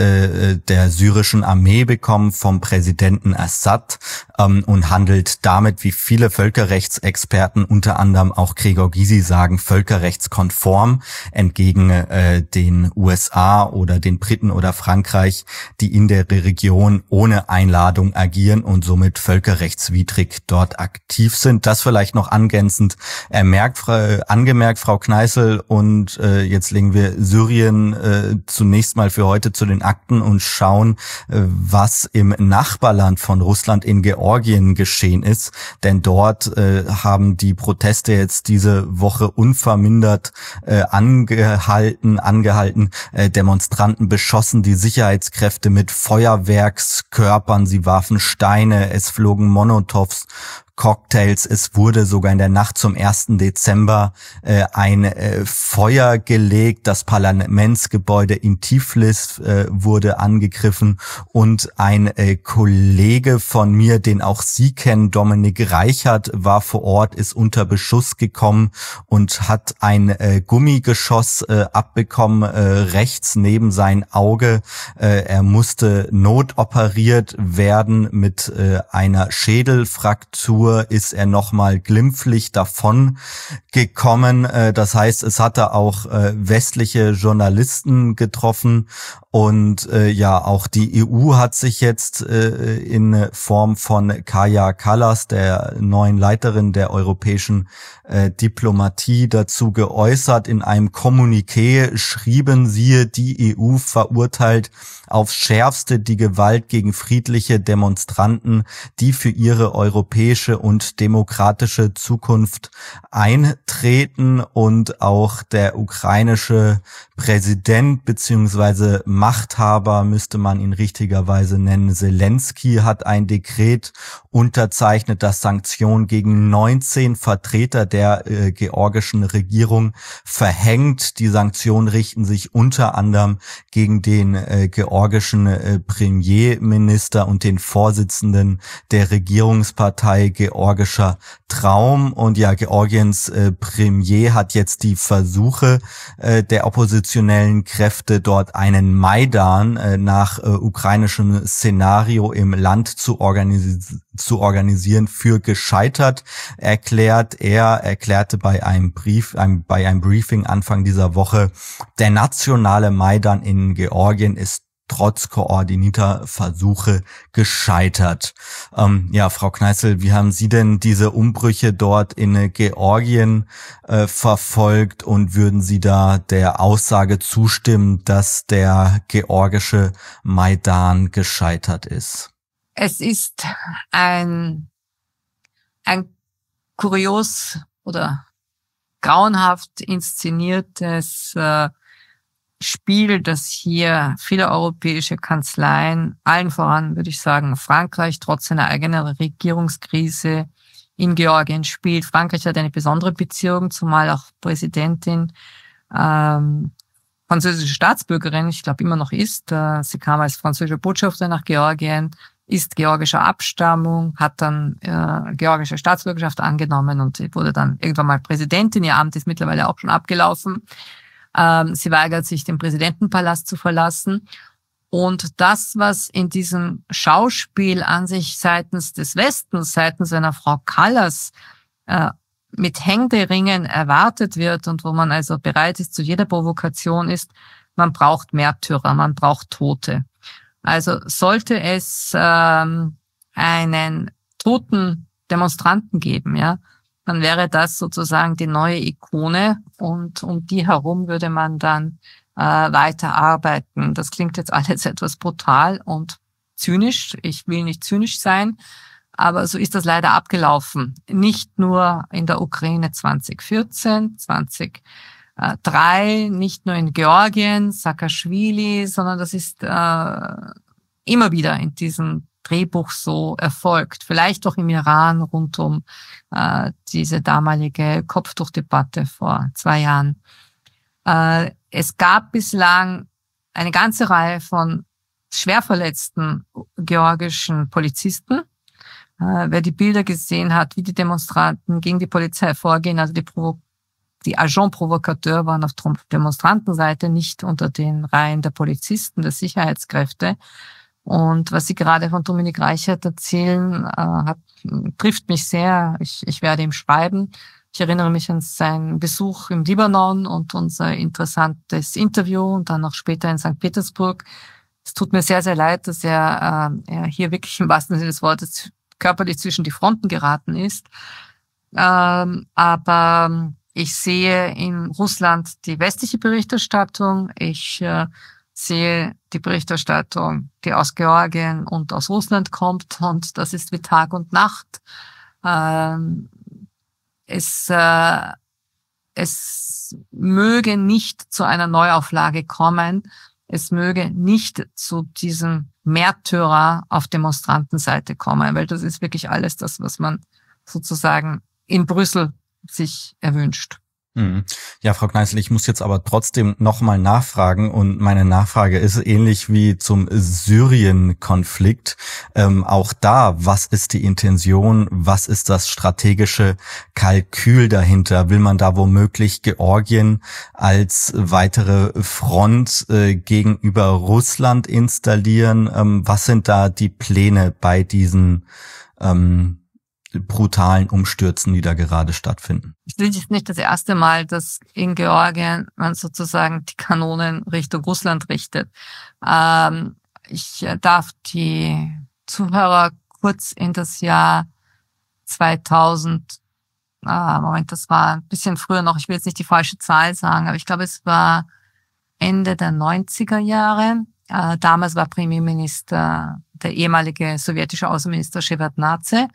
der syrischen Armee bekommen vom Präsidenten Assad und handelt damit, wie viele Völkerrechtsexperten, unter anderem auch Gregor Gysi, sagen, völkerrechtskonform, entgegen den U S A oder den Briten oder Frankreich, die in der Region ohne Einladung agieren und somit völkerrechtswidrig dort aktiv sind. Das vielleicht noch angänzend ermerkt, angemerkt, Frau Kneißl. Und äh, jetzt legen wir Syrien äh, zunächst mal für heute zu den Akten und schauen, äh, was im Nachbarland von Russland in Georgien geschehen ist. Denn dort äh, haben die Proteste jetzt diese Woche unvermindert äh, angehalten, angehalten, äh, Demonstranten beschossen, die Sicherheitskräfte mit Feuerwerkskörpern, sie warfen Steine, es flogen Molotows, Cocktails. Es wurde sogar in der Nacht zum ersten Dezember äh, ein äh, Feuer gelegt. Das Parlamentsgebäude in Tiflis äh, wurde angegriffen und ein äh, Kollege von mir, den auch Sie kennen, Dominik Reichert, war vor Ort, ist unter Beschuss gekommen und hat ein äh, Gummigeschoss äh, abbekommen, äh, rechts neben sein Auge. Äh, er musste notoperiert werden mit äh, einer Schädelfraktur. Tour ist er nochmal glimpflich davon gekommen. Äh, das heißt, es hatte auch äh, westliche Journalisten getroffen und äh, ja, auch die E U hat sich jetzt äh, in Form von Kaja Kallas, der neuen Leiterin der europäischen äh, Diplomatie, dazu geäußert. In einem Kommuniqué schrieben sie, die E U verurteilt aufs Schärfste die Gewalt gegen friedliche Demonstranten, die für ihre europäische und demokratische Zukunft eintreten, und auch der ukrainische Präsident bzw. Machthaber, müsste man ihn richtigerweise nennen, Zelensky, hat ein Dekret unterzeichnet, das Sanktionen gegen neunzehn Vertreter der äh, georgischen Regierung verhängt. Die Sanktionen richten sich unter anderem gegen den äh, georgischen äh, Premierminister und den Vorsitzenden der Regierungspartei Georgischer Traum. Und ja, Georgiens äh, Premier hat jetzt die Versuche äh, der oppositionellen Kräfte, dort einen Maidan äh, nach äh, ukrainischem Szenario im Land zu organisieren zu organisieren für gescheitert erklärt. Er erklärte bei einem Brief, einem, bei einem Briefing Anfang dieser Woche, der nationale Maidan in Georgien ist trotz koordinierter Versuche gescheitert. Ähm, ja, Frau Kneißl, wie haben Sie denn diese Umbrüche dort in Georgien äh, verfolgt, und würden Sie da der Aussage zustimmen, dass der georgische Maidan gescheitert ist? Es ist ein, ein kurios oder grauenhaft inszeniertes äh, Spiel, das hier viele europäische Kanzleien, allen voran würde ich sagen Frankreich, trotz seiner eigenen Regierungskrise in Georgien spielt. Frankreich hat eine besondere Beziehung, zumal auch Präsidentin ähm, französische Staatsbürgerin, ich glaube immer noch ist. Äh, sie kam als französische Botschafterin nach Georgien, ist georgischer Abstammung, hat dann äh, georgische Staatsbürgerschaft angenommen und wurde dann irgendwann mal Präsidentin. Ihr Amt ist mittlerweile auch schon abgelaufen. Ähm, sie weigert sich, den Präsidentenpalast zu verlassen. Und das, was in diesem Schauspiel an sich seitens des Westens, seitens einer Frau Kallas äh, mit Händeringen erwartet wird und wo man also bereit ist zu jeder Provokation, ist, man braucht Märtyrer, man braucht Tote. Also sollte es ähm, einen toten Demonstranten geben, ja, dann wäre das sozusagen die neue Ikone, und um die herum würde man dann äh, weiter arbeiten. Das klingt jetzt alles etwas brutal und zynisch. Ich will nicht zynisch sein, aber so ist das leider abgelaufen. Nicht nur in der Ukraine zwanzig vierzehn, zwanzig drei, nicht nur in Georgien, Saakaschwili, sondern das ist äh, immer wieder in diesem Drehbuch so erfolgt. Vielleicht auch im Iran rund um äh, diese damalige Kopftuchdebatte vor zwei Jahren. Äh, es gab bislang eine ganze Reihe von schwer verletzten georgischen Polizisten. Äh, wer die Bilder gesehen hat, wie die Demonstranten gegen die Polizei vorgehen, also die Provo Die Agents Provocateurs waren auf Demonstrantenseite, nicht unter den Reihen der Polizisten, der Sicherheitskräfte. Und was Sie gerade von Dominik Reichert erzählen, äh, hat, trifft mich sehr. Ich, ich werde ihm schreiben. Ich erinnere mich an seinen Besuch im Libanon und unser interessantes Interview und dann auch später in Sankt Petersburg. Es tut mir sehr, sehr leid, dass er, äh, er hier wirklich im wahrsten Sinne des Wortes körperlich zwischen die Fronten geraten ist. Ähm, aber ich sehe in Russland die westliche Berichterstattung. Ich äh, sehe die Berichterstattung, die aus Georgien und aus Russland kommt. Und das ist wie Tag und Nacht. Ähm, es, äh, es möge nicht zu einer Neuauflage kommen. Es möge nicht zu diesem Märtyrer auf Demonstrantenseite kommen, weil das ist wirklich alles das, was man sozusagen in Brüssel sich erwünscht. Ja, Frau Kneißl, ich muss jetzt aber trotzdem nochmal nachfragen, und meine Nachfrage ist ähnlich wie zum Syrien-Konflikt. Ähm, auch da, was ist die Intention, was ist das strategische Kalkül dahinter? Will man da womöglich Georgien als weitere Front äh, gegenüber Russland installieren? Ähm, was sind da die Pläne bei diesen ähm, brutalen Umstürzen, die da gerade stattfinden. Es ist nicht das erste Mal, dass in Georgien man sozusagen die Kanonen Richtung Russland richtet. Ähm, ich darf die Zuhörer kurz in das Jahr zweitausend, ah, Moment, das war ein bisschen früher noch, ich will jetzt nicht die falsche Zahl sagen, aber ich glaube, es war Ende der neunziger Jahre. Äh, damals war Premierminister der ehemalige sowjetische Außenminister Shevardnadse.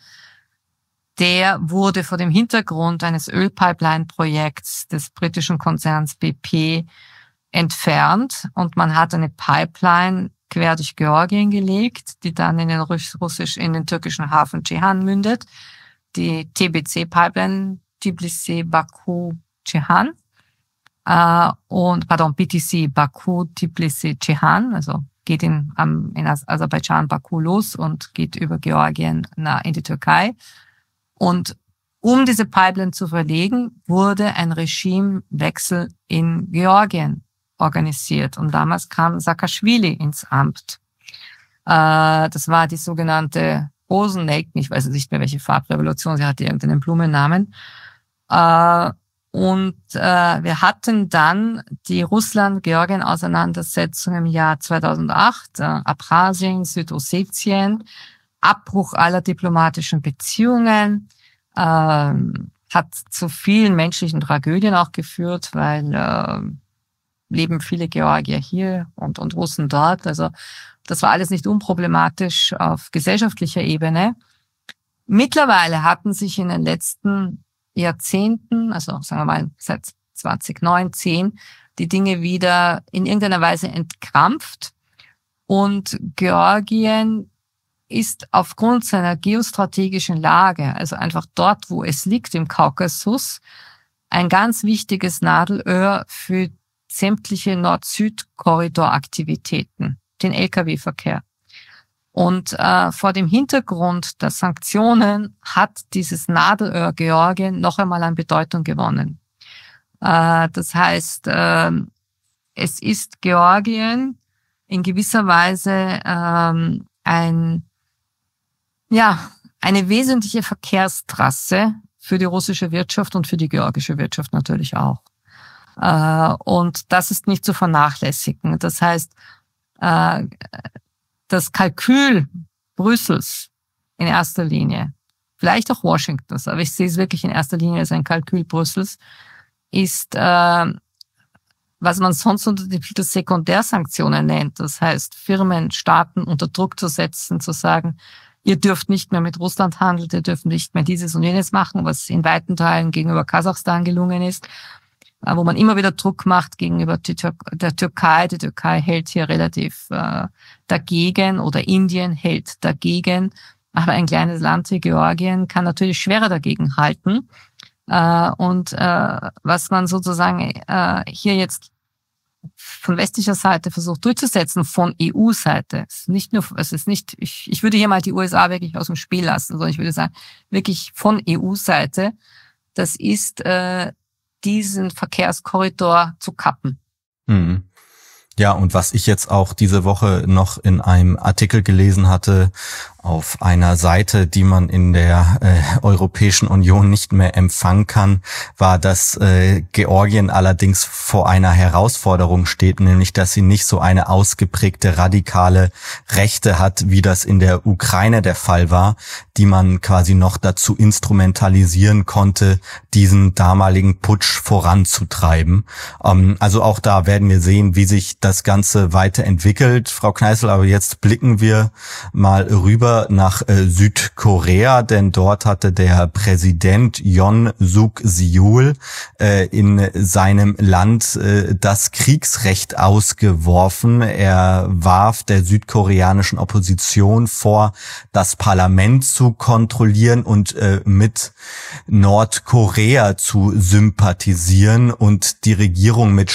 Der wurde vor dem Hintergrund eines Ölpipeline-Projekts des britischen Konzerns B P entfernt und man hat eine Pipeline quer durch Georgien gelegt, die dann in den russisch, in den türkischen Hafen Ceyhan mündet. Die T B C-Pipeline, Tbilisi, Baku, Ceyhan. Äh, und, pardon, B T C, Baku, Tbilisi, Ceyhan, also geht in, um, in Aserbaidschan, Baku los und geht über Georgien nach, in die Türkei. Und um diese Pipeline zu verlegen, wurde ein Regimewechsel in Georgien organisiert. Und damals kam Saakaschwili ins Amt. Äh, das war die sogenannte Rosenelken, ich weiß nicht mehr, welche Farbrevolution, sie hatte irgendeinen Blumennamen. Äh, und äh, wir hatten dann die Russland-Georgien-Auseinandersetzung im Jahr zweitausendacht, äh, Abchasien, Südossetien, Abbruch aller diplomatischen Beziehungen, äh, hat zu vielen menschlichen Tragödien auch geführt, weil äh, leben viele Georgier hier und, und Russen dort. Also das war alles nicht unproblematisch auf gesellschaftlicher Ebene. Mittlerweile hatten sich in den letzten Jahrzehnten, also sagen wir mal seit zwanzig neunzehn, die Dinge wieder in irgendeiner Weise entkrampft. Und Georgien ist aufgrund seiner geostrategischen Lage, also einfach dort, wo es liegt im Kaukasus, ein ganz wichtiges Nadelöhr für sämtliche Nord-Süd-Korridor-Aktivitäten, den L K W-Verkehr. Und äh, vor dem Hintergrund der Sanktionen hat dieses Nadelöhr Georgien noch einmal an Bedeutung gewonnen. Äh, das heißt, äh, es ist Georgien in gewisser Weise ähm, ein, ja, eine wesentliche Verkehrstrasse für die russische Wirtschaft und für die georgische Wirtschaft natürlich auch. Äh, und das ist nicht zu vernachlässigen. Das heißt, äh, das Kalkül Brüssels in erster Linie, vielleicht auch Washingtons, aber ich sehe es wirklich in erster Linie als ein Kalkül Brüssels, ist, äh, was man sonst unter dem Titel Sekundärsanktionen nennt. Das heißt, Firmen, Staaten unter Druck zu setzen, zu sagen, ihr dürft nicht mehr mit Russland handeln, ihr dürft nicht mehr dieses und jenes machen, was in weiten Teilen gegenüber Kasachstan gelungen ist, wo man immer wieder Druck macht gegenüber der Türkei. Die Türkei hält hier relativ äh, dagegen oder Indien hält dagegen. Aber ein kleines Land wie Georgien kann natürlich schwerer dagegen halten. Äh, und äh, was man sozusagen äh, hier jetzt von westlicher Seite versucht durchzusetzen, von E U-Seite, ist nicht nur, es ist nicht, ich, ich würde hier mal die U S A wirklich aus dem Spiel lassen, sondern ich würde sagen, wirklich von E U-Seite, das ist äh, diesen Verkehrskorridor zu kappen. Mhm. Ja, und was ich jetzt auch diese Woche noch in einem Artikel gelesen hatte, auf einer Seite, die man in der äh, Europäischen Union nicht mehr empfangen kann, war, dass äh, Georgien allerdings vor einer Herausforderung steht, nämlich dass sie nicht so eine ausgeprägte radikale Rechte hat, wie das in der Ukraine der Fall war, die man quasi noch dazu instrumentalisieren konnte, diesen damaligen Putsch voranzutreiben. Ähm, also auch da werden wir sehen, wie sich das Ganze weiterentwickelt. Frau Kneißl, aber jetzt blicken wir mal rüber nach äh, Südkorea, denn dort hatte der Präsident Yoon Suk-yeol äh, in seinem Land äh, das Kriegsrecht ausgeworfen. Er warf der südkoreanischen Opposition vor, das Parlament zu kontrollieren und äh, mit Nordkorea zu sympathisieren und die Regierung mit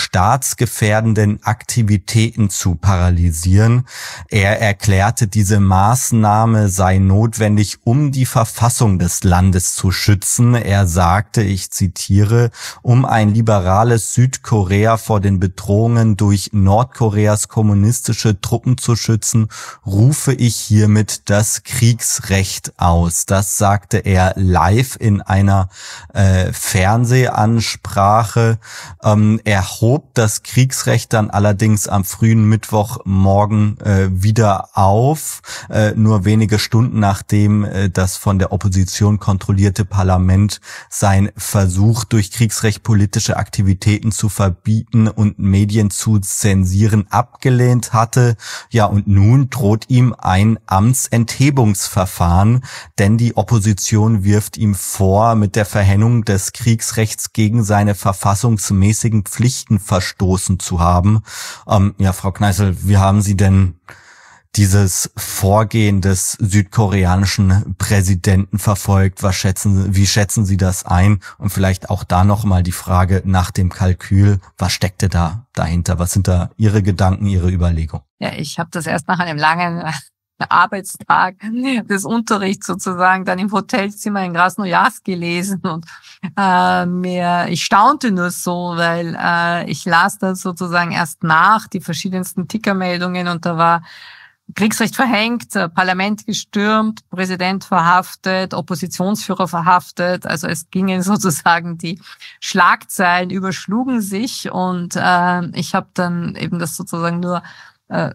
staatsgefährdenden Aktivitäten zu paralysieren. Er erklärte diese Maßnahmen Maßnahme sei notwendig, um die Verfassung des Landes zu schützen. Er sagte, ich zitiere, um ein liberales Südkorea vor den Bedrohungen durch Nordkoreas kommunistische Truppen zu schützen, rufe ich hiermit das Kriegsrecht aus. Das sagte er live in einer äh, Fernsehansprache. Ähm, er hob das Kriegsrecht dann allerdings am frühen Mittwochmorgen äh, wieder auf, äh, nur wenige Stunden nachdem äh, das von der Opposition kontrollierte Parlament sein Versuch, durch Kriegsrecht politische Aktivitäten zu verbieten und Medien zu zensieren, abgelehnt hatte. Ja, und nun droht ihm ein Amtsenthebungsverfahren, denn die Opposition wirft ihm vor, mit der Verhennung des Kriegsrechts gegen seine verfassungsmäßigen Pflichten verstoßen zu haben. Ähm, ja, Frau Kneißl, wie haben Sie denn dieses Vorgehen des südkoreanischen Präsidenten verfolgt? Was schätzen, wie schätzen Sie das ein? Und vielleicht auch da nochmal die Frage nach dem Kalkül. Was steckte da dahinter? Was sind da Ihre Gedanken, Ihre Überlegungen? Ja, ich habe das erst nach einem langen Arbeitstag des Unterrichts sozusagen dann im Hotelzimmer in Krasnojarsk gelesen und äh, mir ich staunte nur so, weil äh, ich las das sozusagen erst nach, die verschiedensten Tickermeldungen, und da war Kriegsrecht verhängt, Parlament gestürmt, Präsident verhaftet, Oppositionsführer verhaftet. Also es gingen sozusagen, die Schlagzeilen überschlugen sich, und äh, ich habe dann eben das sozusagen nur äh,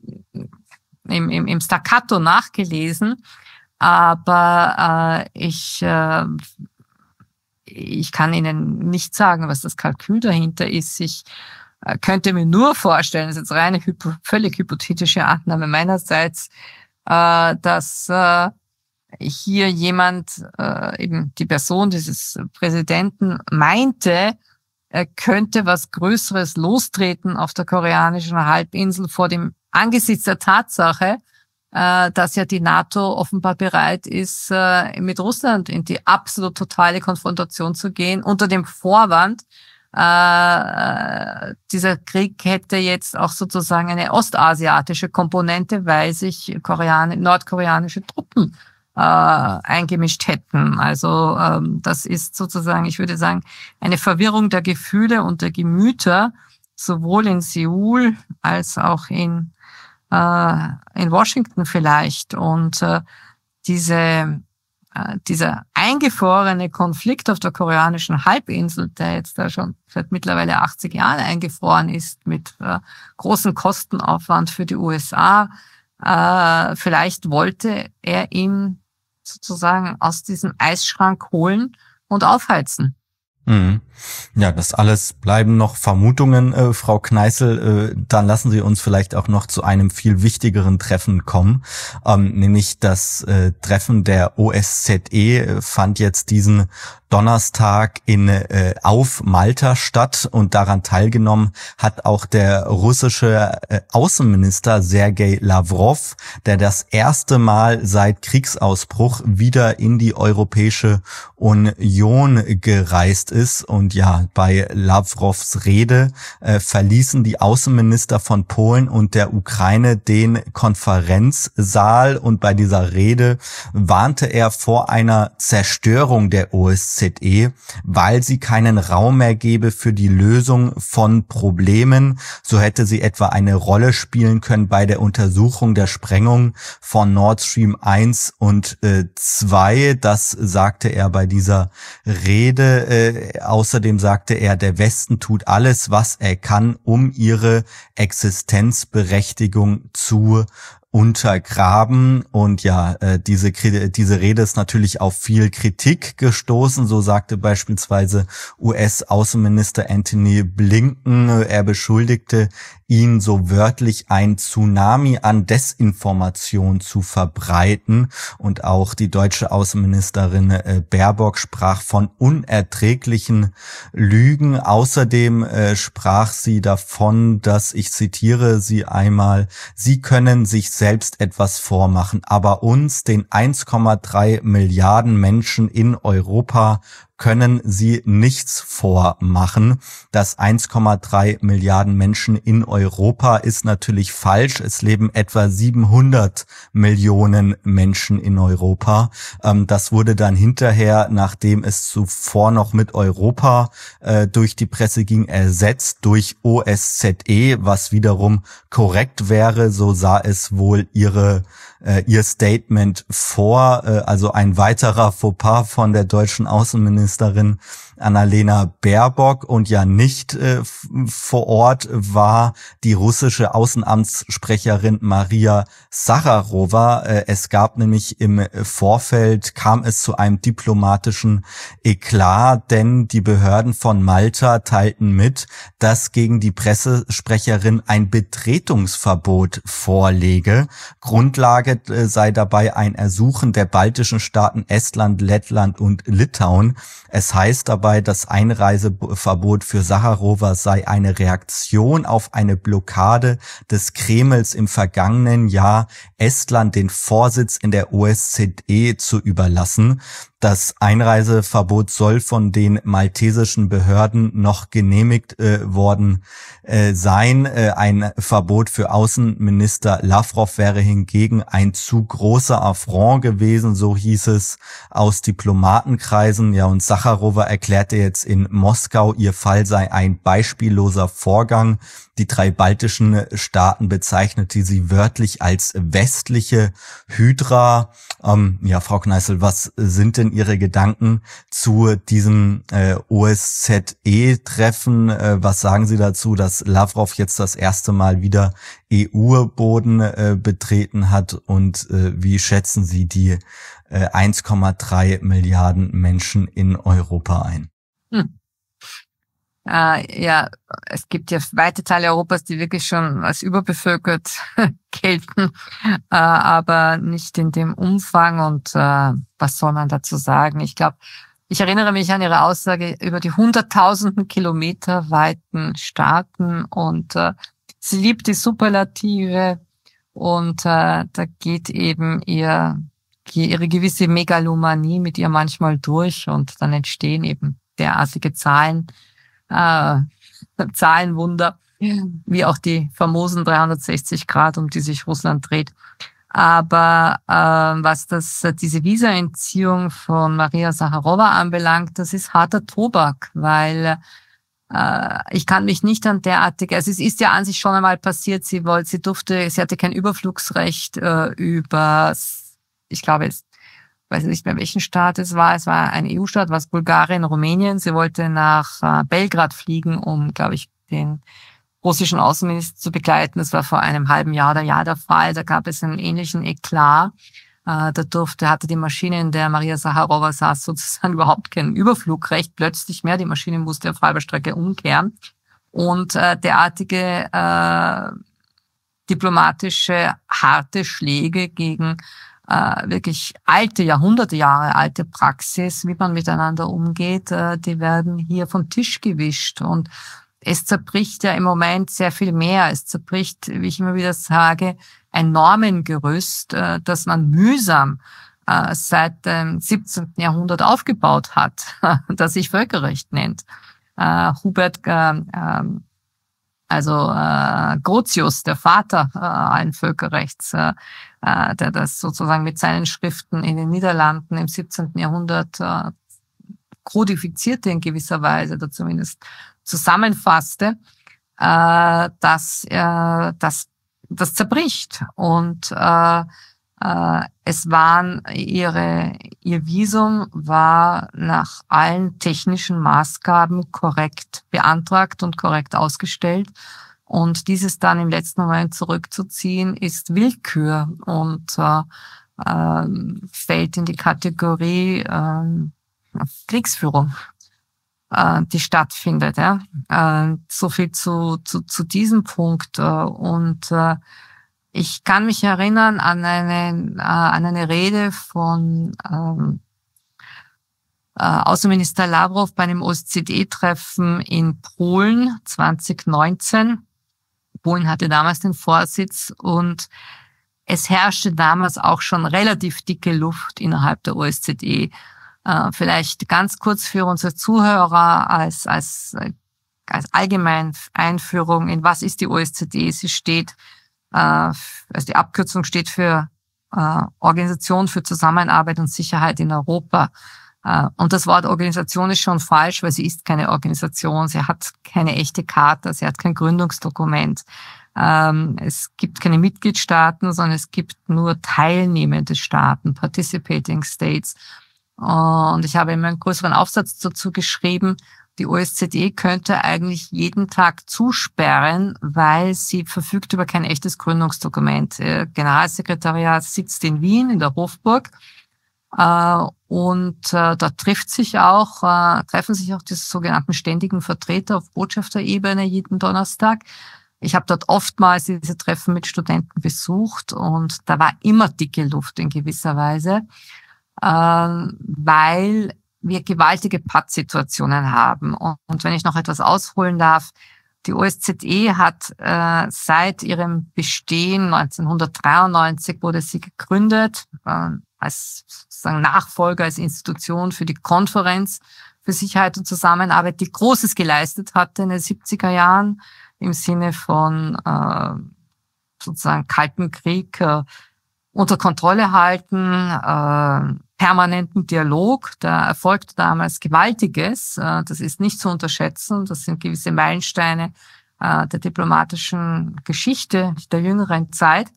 im, im, im Staccato nachgelesen. Aber äh, ich äh, ich kann Ihnen nicht sagen, was das Kalkül dahinter ist. Ich könnte mir nur vorstellen, das ist jetzt reine völlig hypothetische Annahme meinerseits, äh, dass äh, hier jemand, äh, eben die Person dieses Präsidenten, meinte, er könnte was Größeres lostreten auf der koreanischen Halbinsel vor dem angesichts der Tatsache, äh, dass ja die NATO offenbar bereit ist, äh, mit Russland in die absolut totale Konfrontation zu gehen, unter dem Vorwand, Äh, dieser Krieg hätte jetzt auch sozusagen eine ostasiatische Komponente, weil sich Korean- nordkoreanische Truppen äh, eingemischt hätten. Also ähm, das ist sozusagen, ich würde sagen, eine Verwirrung der Gefühle und der Gemüter, sowohl in Seoul als auch in äh, in Washington vielleicht. Und äh, diese dieser eingefrorene Konflikt auf der koreanischen Halbinsel, der jetzt da schon seit mittlerweile achtzig Jahren eingefroren ist, mit äh, großem Kostenaufwand für die U S A, äh, vielleicht wollte er ihn sozusagen aus diesem Eisschrank holen und aufheizen. Mhm. Ja, das alles bleiben noch Vermutungen, äh, Frau Kneißl. Äh, dann lassen Sie uns vielleicht auch noch zu einem viel wichtigeren Treffen kommen, ähm, nämlich das äh, Treffen der O S Z E äh, fand jetzt diesen Donnerstag in äh, auf Malta statt, und daran teilgenommen hat auch der russische äh, Außenminister Sergei Lavrov, der das erste Mal seit Kriegsausbruch wieder in die Europäische Union gereist ist. Und ja, bei Lavrovs Rede äh, verließen die Außenminister von Polen und der Ukraine den Konferenzsaal, und bei dieser Rede warnte er vor einer Zerstörung der O S Z E, weil sie keinen Raum mehr gebe für die Lösung von Problemen. So hätte sie etwa eine Rolle spielen können bei der Untersuchung der Sprengung von Nord Stream eins und äh, zwei. Das sagte er bei dieser Rede. Äh, außerdem sagte er, der Westen tut alles, was er kann, um ihre Existenzberechtigung zu untergraben. Und ja, äh, diese diese Rede ist natürlich auf viel Kritik gestoßen. So sagte beispielsweise U S-Außenminister Antony Blinken, er beschuldigte ihn so wörtlich, ein Tsunami an Desinformation zu verbreiten. Und auch die deutsche Außenministerin äh, Baerbock sprach von unerträglichen Lügen. Außerdem äh, sprach sie davon, dass, ich zitiere sie einmal, sie können sich selbst etwas vormachen, aber uns, den eins Komma drei Milliarden Menschen in Europa, können sie nichts vormachen. Das eins Komma drei Milliarden Menschen in Europa ist natürlich falsch. Es leben etwa siebenhundert Millionen Menschen in Europa. Ähm, das wurde dann hinterher, nachdem es zuvor noch mit Europa äh, durch die Presse ging, ersetzt durch O S Z E, was wiederum korrekt wäre. So sah es wohl ihre äh, ihr Statement vor. Äh, also ein weiterer Fauxpas von der deutschen Außenministerin Annalena Baerbock. Und ja, nicht äh, vor Ort war die russische Außenamtssprecherin Maria Sacharowa. Äh, es gab nämlich im Vorfeld, kam es zu einem diplomatischen Eklat, denn die Behörden von Malta teilten mit, dass gegen die Pressesprecherin ein Betretungsverbot vorläge. Grundlage äh, sei dabei ein Ersuchen der baltischen Staaten Estland, Lettland und Litauen. Es heißt dabei, das Einreiseverbot für Sacharowa sei eine Reaktion auf eine Blockade des Kremls im vergangenen Jahr, Estland den Vorsitz in der O S Z E zu überlassen. Das Einreiseverbot soll von den maltesischen Behörden noch genehmigt äh, worden äh, sein. Äh, ein Verbot für Außenminister Lavrov wäre hingegen ein zu großer Affront gewesen, so hieß es aus Diplomatenkreisen. Ja, und Sacharowa erklärte jetzt in Moskau, ihr Fall sei ein beispielloser Vorgang. Die drei baltischen Staaten bezeichnete sie wörtlich als westliche Hydra. Ähm, ja, Frau Kneißl, was sind denn Ihre Gedanken zu diesem äh, O S Z E-Treffen? Äh, was sagen Sie dazu, dass Lavrov jetzt das erste Mal wieder E U-Boden äh, betreten hat? Und äh, wie schätzen Sie die äh, eins Komma drei Milliarden Menschen in Europa ein? Hm. Äh, ja, es gibt ja weite Teile Europas, die wirklich schon als überbevölkert gelten, äh, aber nicht in dem Umfang. Und äh, was soll man dazu sagen? Ich glaube, ich erinnere mich an Ihre Aussage über die hunderttausenden Kilometer weiten Staaten und äh, sie liebt die Superlative und äh, da geht eben ihr ihre gewisse Megalomanie mit ihr manchmal durch und dann entstehen eben derartige Zahlen. Äh, Zahlenwunder, wie auch die famosen dreihundertsechzig Grad, um die sich Russland dreht. Aber äh, was das diese Visaentziehung von Maria Sacharowa anbelangt, das ist harter Tobak, weil äh, ich kann mich nicht an derartige, also es ist ja an sich schon einmal passiert, sie wollte, sie durfte, sie hatte kein Überflugsrecht äh, über, ich glaube jetzt, ich weiß nicht mehr, welchen Staat es war. Es war ein E U-Staat, was Bulgarien, Rumänien. Sie wollte nach äh, Belgrad fliegen, um, glaube ich, den russischen Außenminister zu begleiten. Das war vor einem halben Jahr oder Jahr der Fall. Da gab es einen ähnlichen Eklat. Äh, da durfte, hatte die Maschine, in der Maria Sacharowa saß, sozusagen überhaupt kein Überflugrecht. Plötzlich mehr. Die Maschine musste auf halber Strecke umkehren. Und äh, derartige äh, diplomatische, harte Schläge gegen Äh, wirklich alte, Jahrhunderte Jahre alte Praxis, wie man miteinander umgeht, äh, die werden hier vom Tisch gewischt. Und es zerbricht ja im Moment sehr viel mehr. Es zerbricht, wie ich immer wieder sage, ein Normengerüst, äh, das man mühsam äh, seit dem siebzehnten Jahrhundert aufgebaut hat, das sich Völkerrecht nennt. Äh, Hubert äh, äh, Also äh, Grotius, der Vater äh, allen Völkerrechts, äh, äh, der das sozusagen mit seinen Schriften in den Niederlanden im siebzehnten Jahrhundert äh, kodifizierte in gewisser Weise oder zumindest zusammenfasste, äh, dass äh, das das zerbricht. Und äh, äh, es waren ihre ihr Visum war nach allen technischen Maßgaben korrekt beantragt und korrekt ausgestellt. Und dieses dann im letzten Moment zurückzuziehen, ist Willkür und äh, äh, fällt in die Kategorie äh, Kriegsführung, äh, die stattfindet. Ja? Äh, so viel zu, zu, zu diesem Punkt. Äh, und äh, ich kann mich erinnern an eine, äh, an eine Rede von ähm, äh, Außenminister Lavrov bei einem O S Z E-Treffen in Polen zwanzig neunzehn. Polen hatte damals den Vorsitz und es herrschte damals auch schon relativ dicke Luft innerhalb der O S Z E. Äh, vielleicht ganz kurz für unsere Zuhörer als, als, als allgemeine Einführung in was ist die O S Z E. Sie steht, äh, also die Abkürzung steht für äh, Organisation für Zusammenarbeit und Sicherheit in Europa. Äh, und das Wort Organisation ist schon falsch, weil sie ist keine Organisation. Sie hat keine echte Charta, sie hat kein Gründungsdokument. Ähm, es gibt keine Mitgliedstaaten, sondern es gibt nur teilnehmende Staaten, Participating States. Und ich habe immer einen größeren Aufsatz dazu geschrieben, die O S Z E könnte eigentlich jeden Tag zusperren, weil sie verfügt über kein echtes Gründungsdokument. Ihr Generalsekretariat sitzt in Wien, in der Hofburg, und da trifft sich auch, treffen sich auch die sogenannten ständigen Vertreter auf Botschafterebene jeden Donnerstag. Ich habe dort oftmals diese Treffen mit Studenten besucht und da war immer dicke Luft in gewisser Weise. Weil wir gewaltige Pattsituationen haben. Und wenn ich noch etwas ausholen darf, die O S Z E hat äh, seit ihrem Bestehen neunzehnhundertdreiundneunzig wurde sie gegründet, äh, als sozusagen Nachfolger, als Institution für die Konferenz für Sicherheit und Zusammenarbeit, die Großes geleistet hatte in den siebziger Jahren im Sinne von äh, sozusagen Kalten Krieg äh, unter Kontrolle halten, äh, permanenten Dialog. Da erfolgte damals Gewaltiges. Äh, das ist nicht zu unterschätzen. Das sind gewisse Meilensteine äh, der diplomatischen Geschichte der jüngeren Zeit.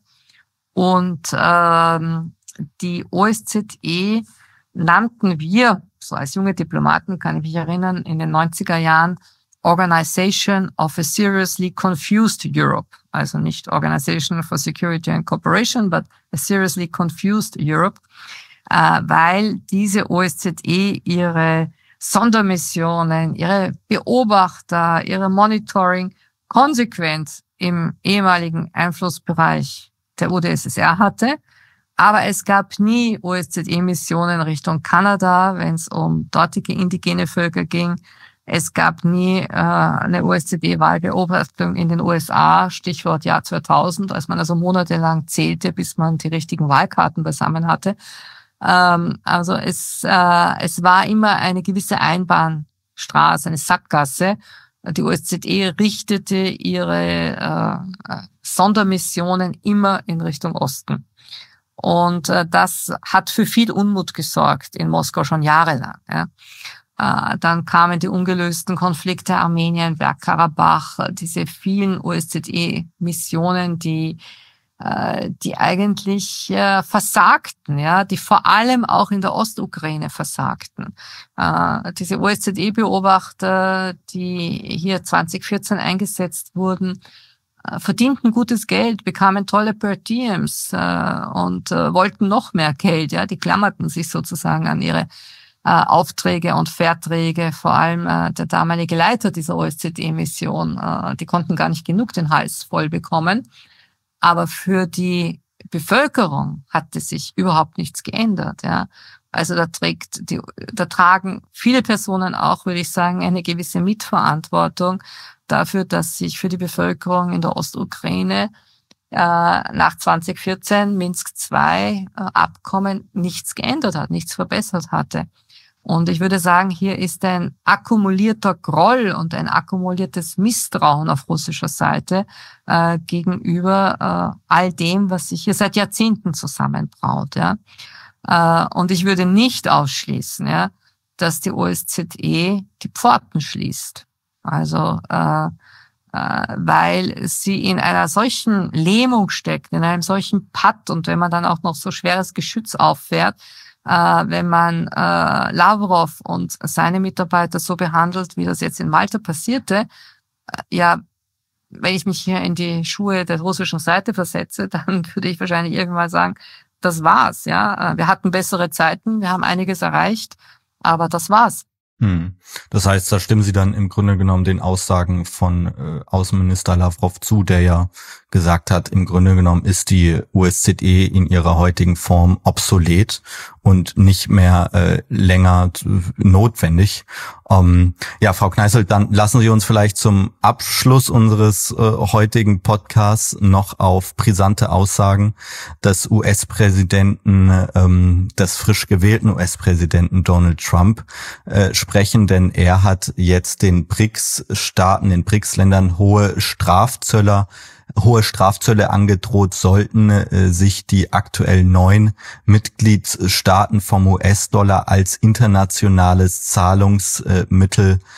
Und äh, die O S Z E nannten wir, so als junge Diplomaten kann ich mich erinnern, in den neunziger Jahren Organization of a Seriously Confused Europe. Also nicht Organization for Security and Cooperation, but a Seriously Confused Europe, äh, weil diese O S Z E ihre Sondermissionen, ihre Beobachter, ihre Monitoring konsequent im ehemaligen Einflussbereich der U d S S R hatte. Aber es gab nie O S Z E-Missionen Richtung Kanada, wenn es um dortige indigene Völker ging. Es gab nie äh, eine O S Z E-Wahlbeobachtung in den U S A, Stichwort Jahr zweitausend, als man also monatelang zählte, bis man die richtigen Wahlkarten beisammen hatte. Ähm, also es, äh, es war immer eine gewisse Einbahnstraße, eine Sackgasse. Die O S Z E richtete ihre äh, Sondermissionen immer in Richtung Osten. Und äh, das hat für viel Unmut gesorgt in Moskau schon jahrelang. Ja. Äh, dann kamen die ungelösten Konflikte Armenien, Bergkarabach, diese vielen O S Z E-Missionen, die äh, die eigentlich äh, versagten, ja, die vor allem auch in der Ostukraine versagten. Äh, diese O S Z E-Beobachter, die hier zwanzig vierzehn eingesetzt wurden, verdienten gutes Geld, bekamen tolle per Diems äh, und äh, wollten noch mehr Geld. Ja, die klammerten sich sozusagen an ihre äh, Aufträge und Verträge. Vor allem äh, der damalige Leiter dieser O S Z E-Mission, äh, die konnten gar nicht genug den Hals voll bekommen. Aber für die Bevölkerung hatte sich überhaupt nichts geändert. Ja, also da trägt die, da tragen viele Personen auch, würde ich sagen, eine gewisse Mitverantwortung dafür, dass sich für die Bevölkerung in der Ostukraine äh, nach zwanzig vierzehn Minsk zwei äh, Abkommen nichts geändert hat, nichts verbessert hatte. Und ich würde sagen, hier ist ein akkumulierter Groll und ein akkumuliertes Misstrauen auf russischer Seite äh, gegenüber äh, all dem, was sich hier seit Jahrzehnten zusammenbraut. Ja. Äh, und ich würde nicht ausschließen, ja, dass die O S Z E die Pforten schließt. Also äh, äh, weil sie in einer solchen Lähmung steckt, in einem solchen Patt, und wenn man dann auch noch so schweres Geschütz auffährt, äh, wenn man äh, Lavrov und seine Mitarbeiter so behandelt, wie das jetzt in Malta passierte, äh, ja, wenn ich mich hier in die Schuhe der russischen Seite versetze, dann würde ich wahrscheinlich irgendwann sagen, das war's, ja. Wir hatten bessere Zeiten, wir haben einiges erreicht, aber das war's. Hm. Das heißt, da stimmen Sie dann im Grunde genommen den Aussagen von äh, Außenminister Lavrov zu, der ja gesagt hat, im Grunde genommen ist die O S Z E in ihrer heutigen Form obsolet und nicht mehr äh, länger notwendig. Ähm, ja, Frau Kneißl, dann lassen Sie uns vielleicht zum Abschluss unseres äh, heutigen Podcasts noch auf brisante Aussagen des U S-Präsidenten, ähm, des frisch gewählten U S-Präsidenten Donald Trump äh, sprechen, denn er hat jetzt den B R I C S-Staaten, den B R I C S-Ländern hohe Strafzölle hohe Strafzölle angedroht, sollten äh, sich die aktuell neun Mitgliedsstaaten vom U S-Dollar als internationales Zahlungsmittel äh,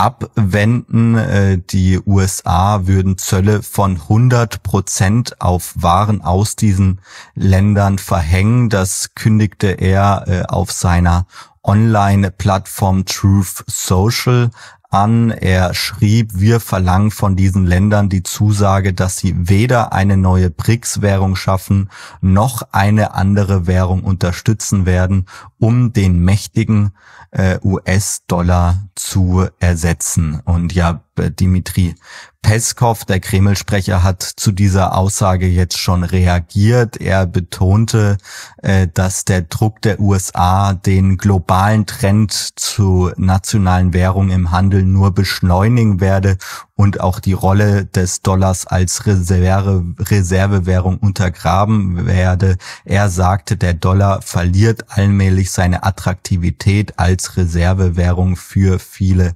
abwenden. Äh, die U S A würden Zölle von hundert Prozent auf Waren aus diesen Ländern verhängen. Das kündigte er äh, auf seiner Online-Plattform Truth Social an. Er schrieb, wir verlangen von diesen Ländern die Zusage, dass sie weder eine neue B R I C S-Währung schaffen, noch eine andere Währung unterstützen werden, um den mächtigen äh, U S-Dollar zu ersetzen. Und ja, Dmitri Peskov, der Kreml-Sprecher, hat zu dieser Aussage jetzt schon reagiert. Er betonte, äh, dass der Druck der U S A den globalen Trend zu nationalen Währungen im Handel nur beschleunigen werde und auch die Rolle des Dollars als Reserve, Reservewährung untergraben werde. Er sagte, der Dollar verliert allmählich seine Attraktivität als Reservewährung für viele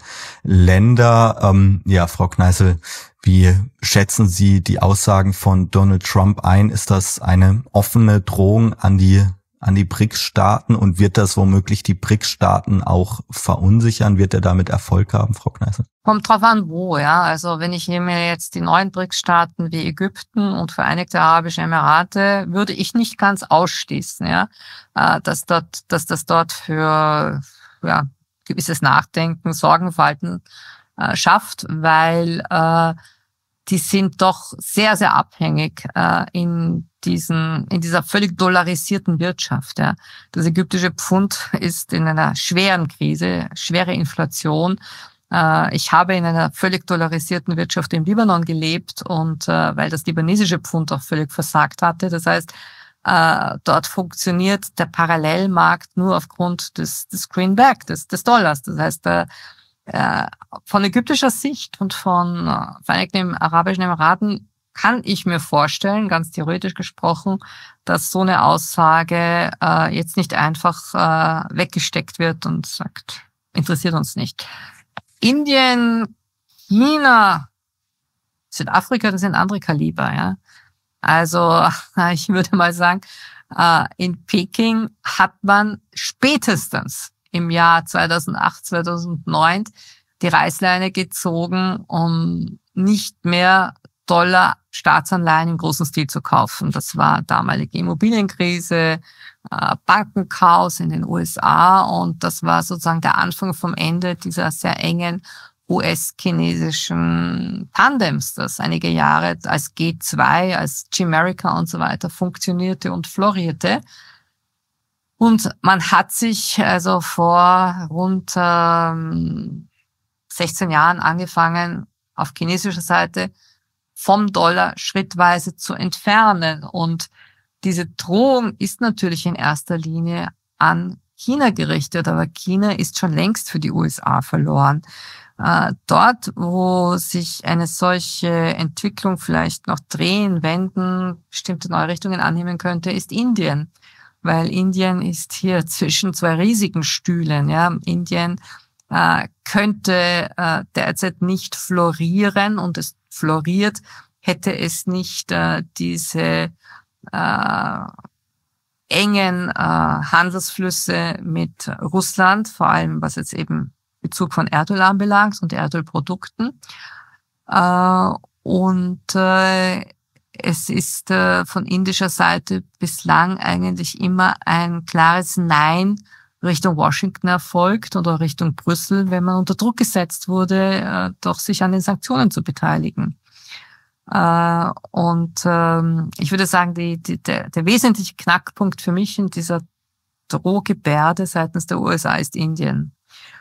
Länder. Ähm, ja, Frau Kneißl, wie schätzen Sie die Aussagen von Donald Trump ein? Ist das eine offene Drohung an die an die B R I C S-Staaten und wird das womöglich die B R I C S-Staaten auch verunsichern? Wird er damit Erfolg haben, Frau Kneißl? Kommt drauf an, wo, ja. Also wenn ich mir jetzt die neuen B R I C S-Staaten wie Ägypten und Vereinigte Arabische Emirate, würde ich nicht ganz ausschließen, ja, dass dort, dass das dort für ja gewisses Nachdenken, Sorgenverhalten äh, schafft, weil äh, die sind doch sehr, sehr abhängig äh, in diesen, in dieser völlig dollarisierten Wirtschaft. Ja. Das ägyptische Pfund ist in einer schweren Krise, schwere Inflation. Äh, ich habe in einer völlig dollarisierten Wirtschaft im Libanon gelebt und äh, weil das libanesische Pfund auch völlig versagt hatte. Das heißt, äh, dort funktioniert der Parallelmarkt nur aufgrund des, des Greenback, des, des Dollars. Das heißt, äh, äh, von ägyptischer Sicht und von äh, Vereinigten Arabischen Emiraten kann ich mir vorstellen, ganz theoretisch gesprochen, dass so eine Aussage äh, jetzt nicht einfach äh, weggesteckt wird und sagt, interessiert uns nicht. Indien, China, Südafrika, das sind andere Kaliber, ja. Also ich würde mal sagen, äh, in Peking hat man spätestens im Jahr zweitausendacht, zweitausendneun die Reißleine gezogen, um nicht mehr Dollar Staatsanleihen im großen Stil zu kaufen. Das war damalige Immobilienkrise, äh, Bankenchaos in den U S A und das war sozusagen der Anfang vom Ende dieser sehr engen U S-chinesischen Tandems, das einige Jahre als G zwei, als G-America und so weiter funktionierte und florierte. Und man hat sich also vor rund ähm, sechzehn Jahren angefangen, auf chinesischer Seite vom Dollar schrittweise zu entfernen. Und diese Drohung ist natürlich in erster Linie an China gerichtet, aber China ist schon längst für die U S A verloren. Äh, dort, wo sich eine solche Entwicklung vielleicht noch drehen, wenden, bestimmte neue Richtungen annehmen könnte, ist Indien. Weil Indien ist hier zwischen zwei riesigen Stühlen. Ja, Indien äh, könnte äh, derzeit nicht florieren und es floriert, hätte es nicht äh, diese äh, engen äh, Handelsflüsse mit Russland, vor allem was jetzt eben Bezug von Erdöl anbelangt und Erdölprodukten. Äh, und äh, es ist äh, von indischer Seite bislang eigentlich immer ein klares Nein Richtung Washington erfolgt oder Richtung Brüssel, wenn man unter Druck gesetzt wurde, äh, doch sich an den Sanktionen zu beteiligen. Äh, und ähm, ich würde sagen, die, die, der, der wesentliche Knackpunkt für mich in dieser Drohgebärde seitens der U S A ist Indien.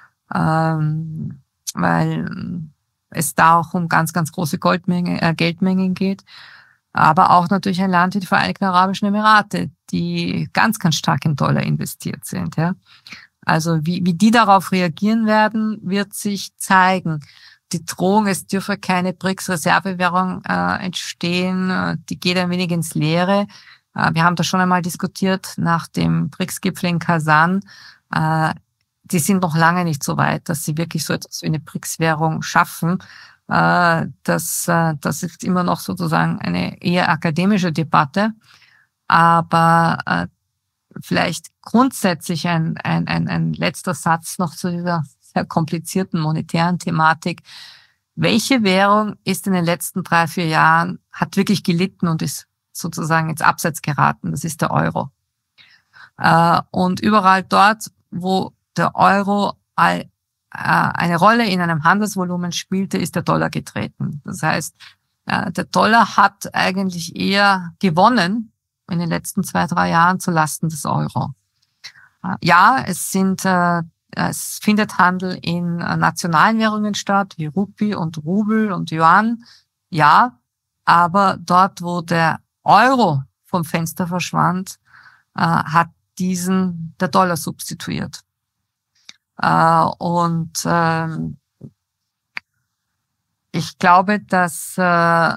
Ähm, weil es da auch um ganz, ganz große Goldmenge, äh, Geldmengen geht. Aber auch natürlich ein Land wie die Vereinigten Arabischen Emirate, die ganz, ganz stark in Dollar investiert sind. Ja. Also wie, wie die darauf reagieren werden, wird sich zeigen. Die Drohung, es dürfe keine B R I C S-Reservewährung äh, entstehen, die geht ein wenig ins Leere. Äh, wir haben das schon einmal diskutiert nach dem B R I C S-Gipfel in Kasan. Äh, die sind noch lange nicht so weit, dass sie wirklich so etwas wie eine B R I C S-Währung schaffen. Äh, das, äh, das ist immer noch sozusagen eine eher akademische Debatte. Aber äh, vielleicht grundsätzlich ein, ein, ein, ein letzter Satz noch zu dieser sehr komplizierten monetären Thematik. Welche Währung ist in den letzten drei, vier Jahren, hat wirklich gelitten und ist sozusagen ins Abseits geraten? Das ist der Euro. Äh, und überall dort, wo der Euro all, äh, eine Rolle in einem Handelsvolumen spielte, ist der Dollar getreten. Das heißt, äh, der Dollar hat eigentlich eher gewonnen in den letzten zwei, drei Jahren zu Lasten des Euro. Äh, ja, es sind äh, Es findet Handel in nationalen Währungen statt, wie Rupie und Rubel und Yuan. Ja, aber dort, wo der Euro vom Fenster verschwand, äh, hat diesen der Dollar substituiert. Äh, und ähm, ich glaube, dass äh,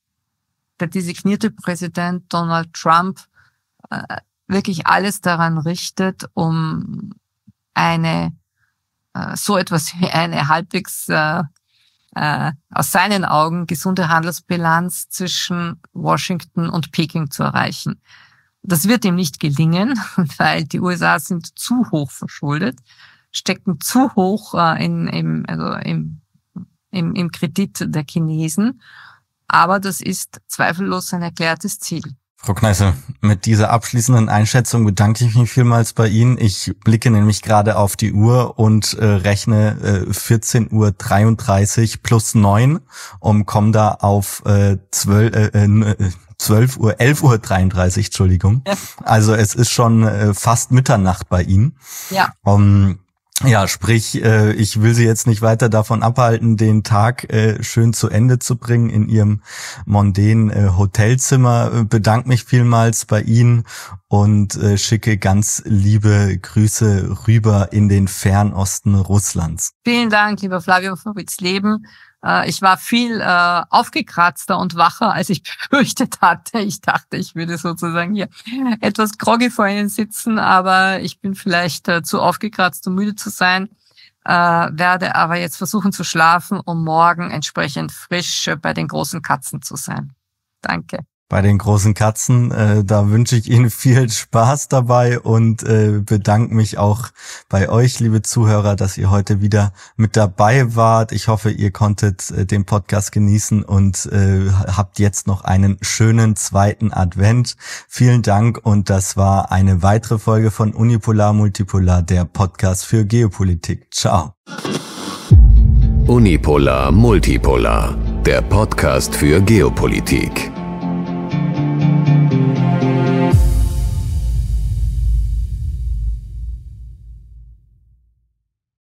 der designierte Präsident Donald Trump äh, wirklich alles daran richtet, um eine äh, so etwas wie eine halbwegs äh, äh, aus seinen Augen gesunde Handelsbilanz zwischen Washington und Peking zu erreichen. Das wird ihm nicht gelingen, weil die U S A sind zu hoch verschuldet, stecken zu hoch äh, in, im, also im, im, im Kredit der Chinesen. Aber das ist zweifellos ein erklärtes Ziel. Frau Kneißl, mit dieser abschließenden Einschätzung bedanke ich mich vielmals bei Ihnen. Ich blicke nämlich gerade auf die Uhr und äh, rechne äh, vierzehn Uhr dreiunddreißig plus neun und komme da auf äh, zwölf, äh, zwölf Uhr, elf Uhr dreiunddreißig, Entschuldigung. Ja. Also es ist schon äh, fast Mitternacht bei Ihnen. Ja. Um, Ja, sprich, äh, ich will Sie jetzt nicht weiter davon abhalten, den Tag äh, schön zu Ende zu bringen in Ihrem mondänen äh, Hotelzimmer. Bedanke mich vielmals bei Ihnen und äh, schicke ganz liebe Grüße rüber in den Fernosten Russlands. Vielen Dank, lieber Flavio Vowitzleben. Ich war viel äh, aufgekratzter und wacher, als ich befürchtet hatte. Ich dachte, ich würde sozusagen hier etwas groggy vor Ihnen sitzen, aber ich bin vielleicht äh, zu aufgekratzt, um müde zu sein, äh, werde aber jetzt versuchen zu schlafen, um morgen entsprechend frisch äh, bei den großen Katzen zu sein. Danke. Bei den großen Katzen, äh, da wünsche ich Ihnen viel Spaß dabei und äh, bedanke mich auch bei euch, liebe Zuhörer, dass ihr heute wieder mit dabei wart. Ich hoffe, ihr konntet äh, den Podcast genießen und äh, habt jetzt noch einen schönen zweiten Advent. Vielen Dank und das war eine weitere Folge von Unipolar Multipolar, der Podcast für Geopolitik. Ciao. Unipolar Multipolar, der Podcast für Geopolitik.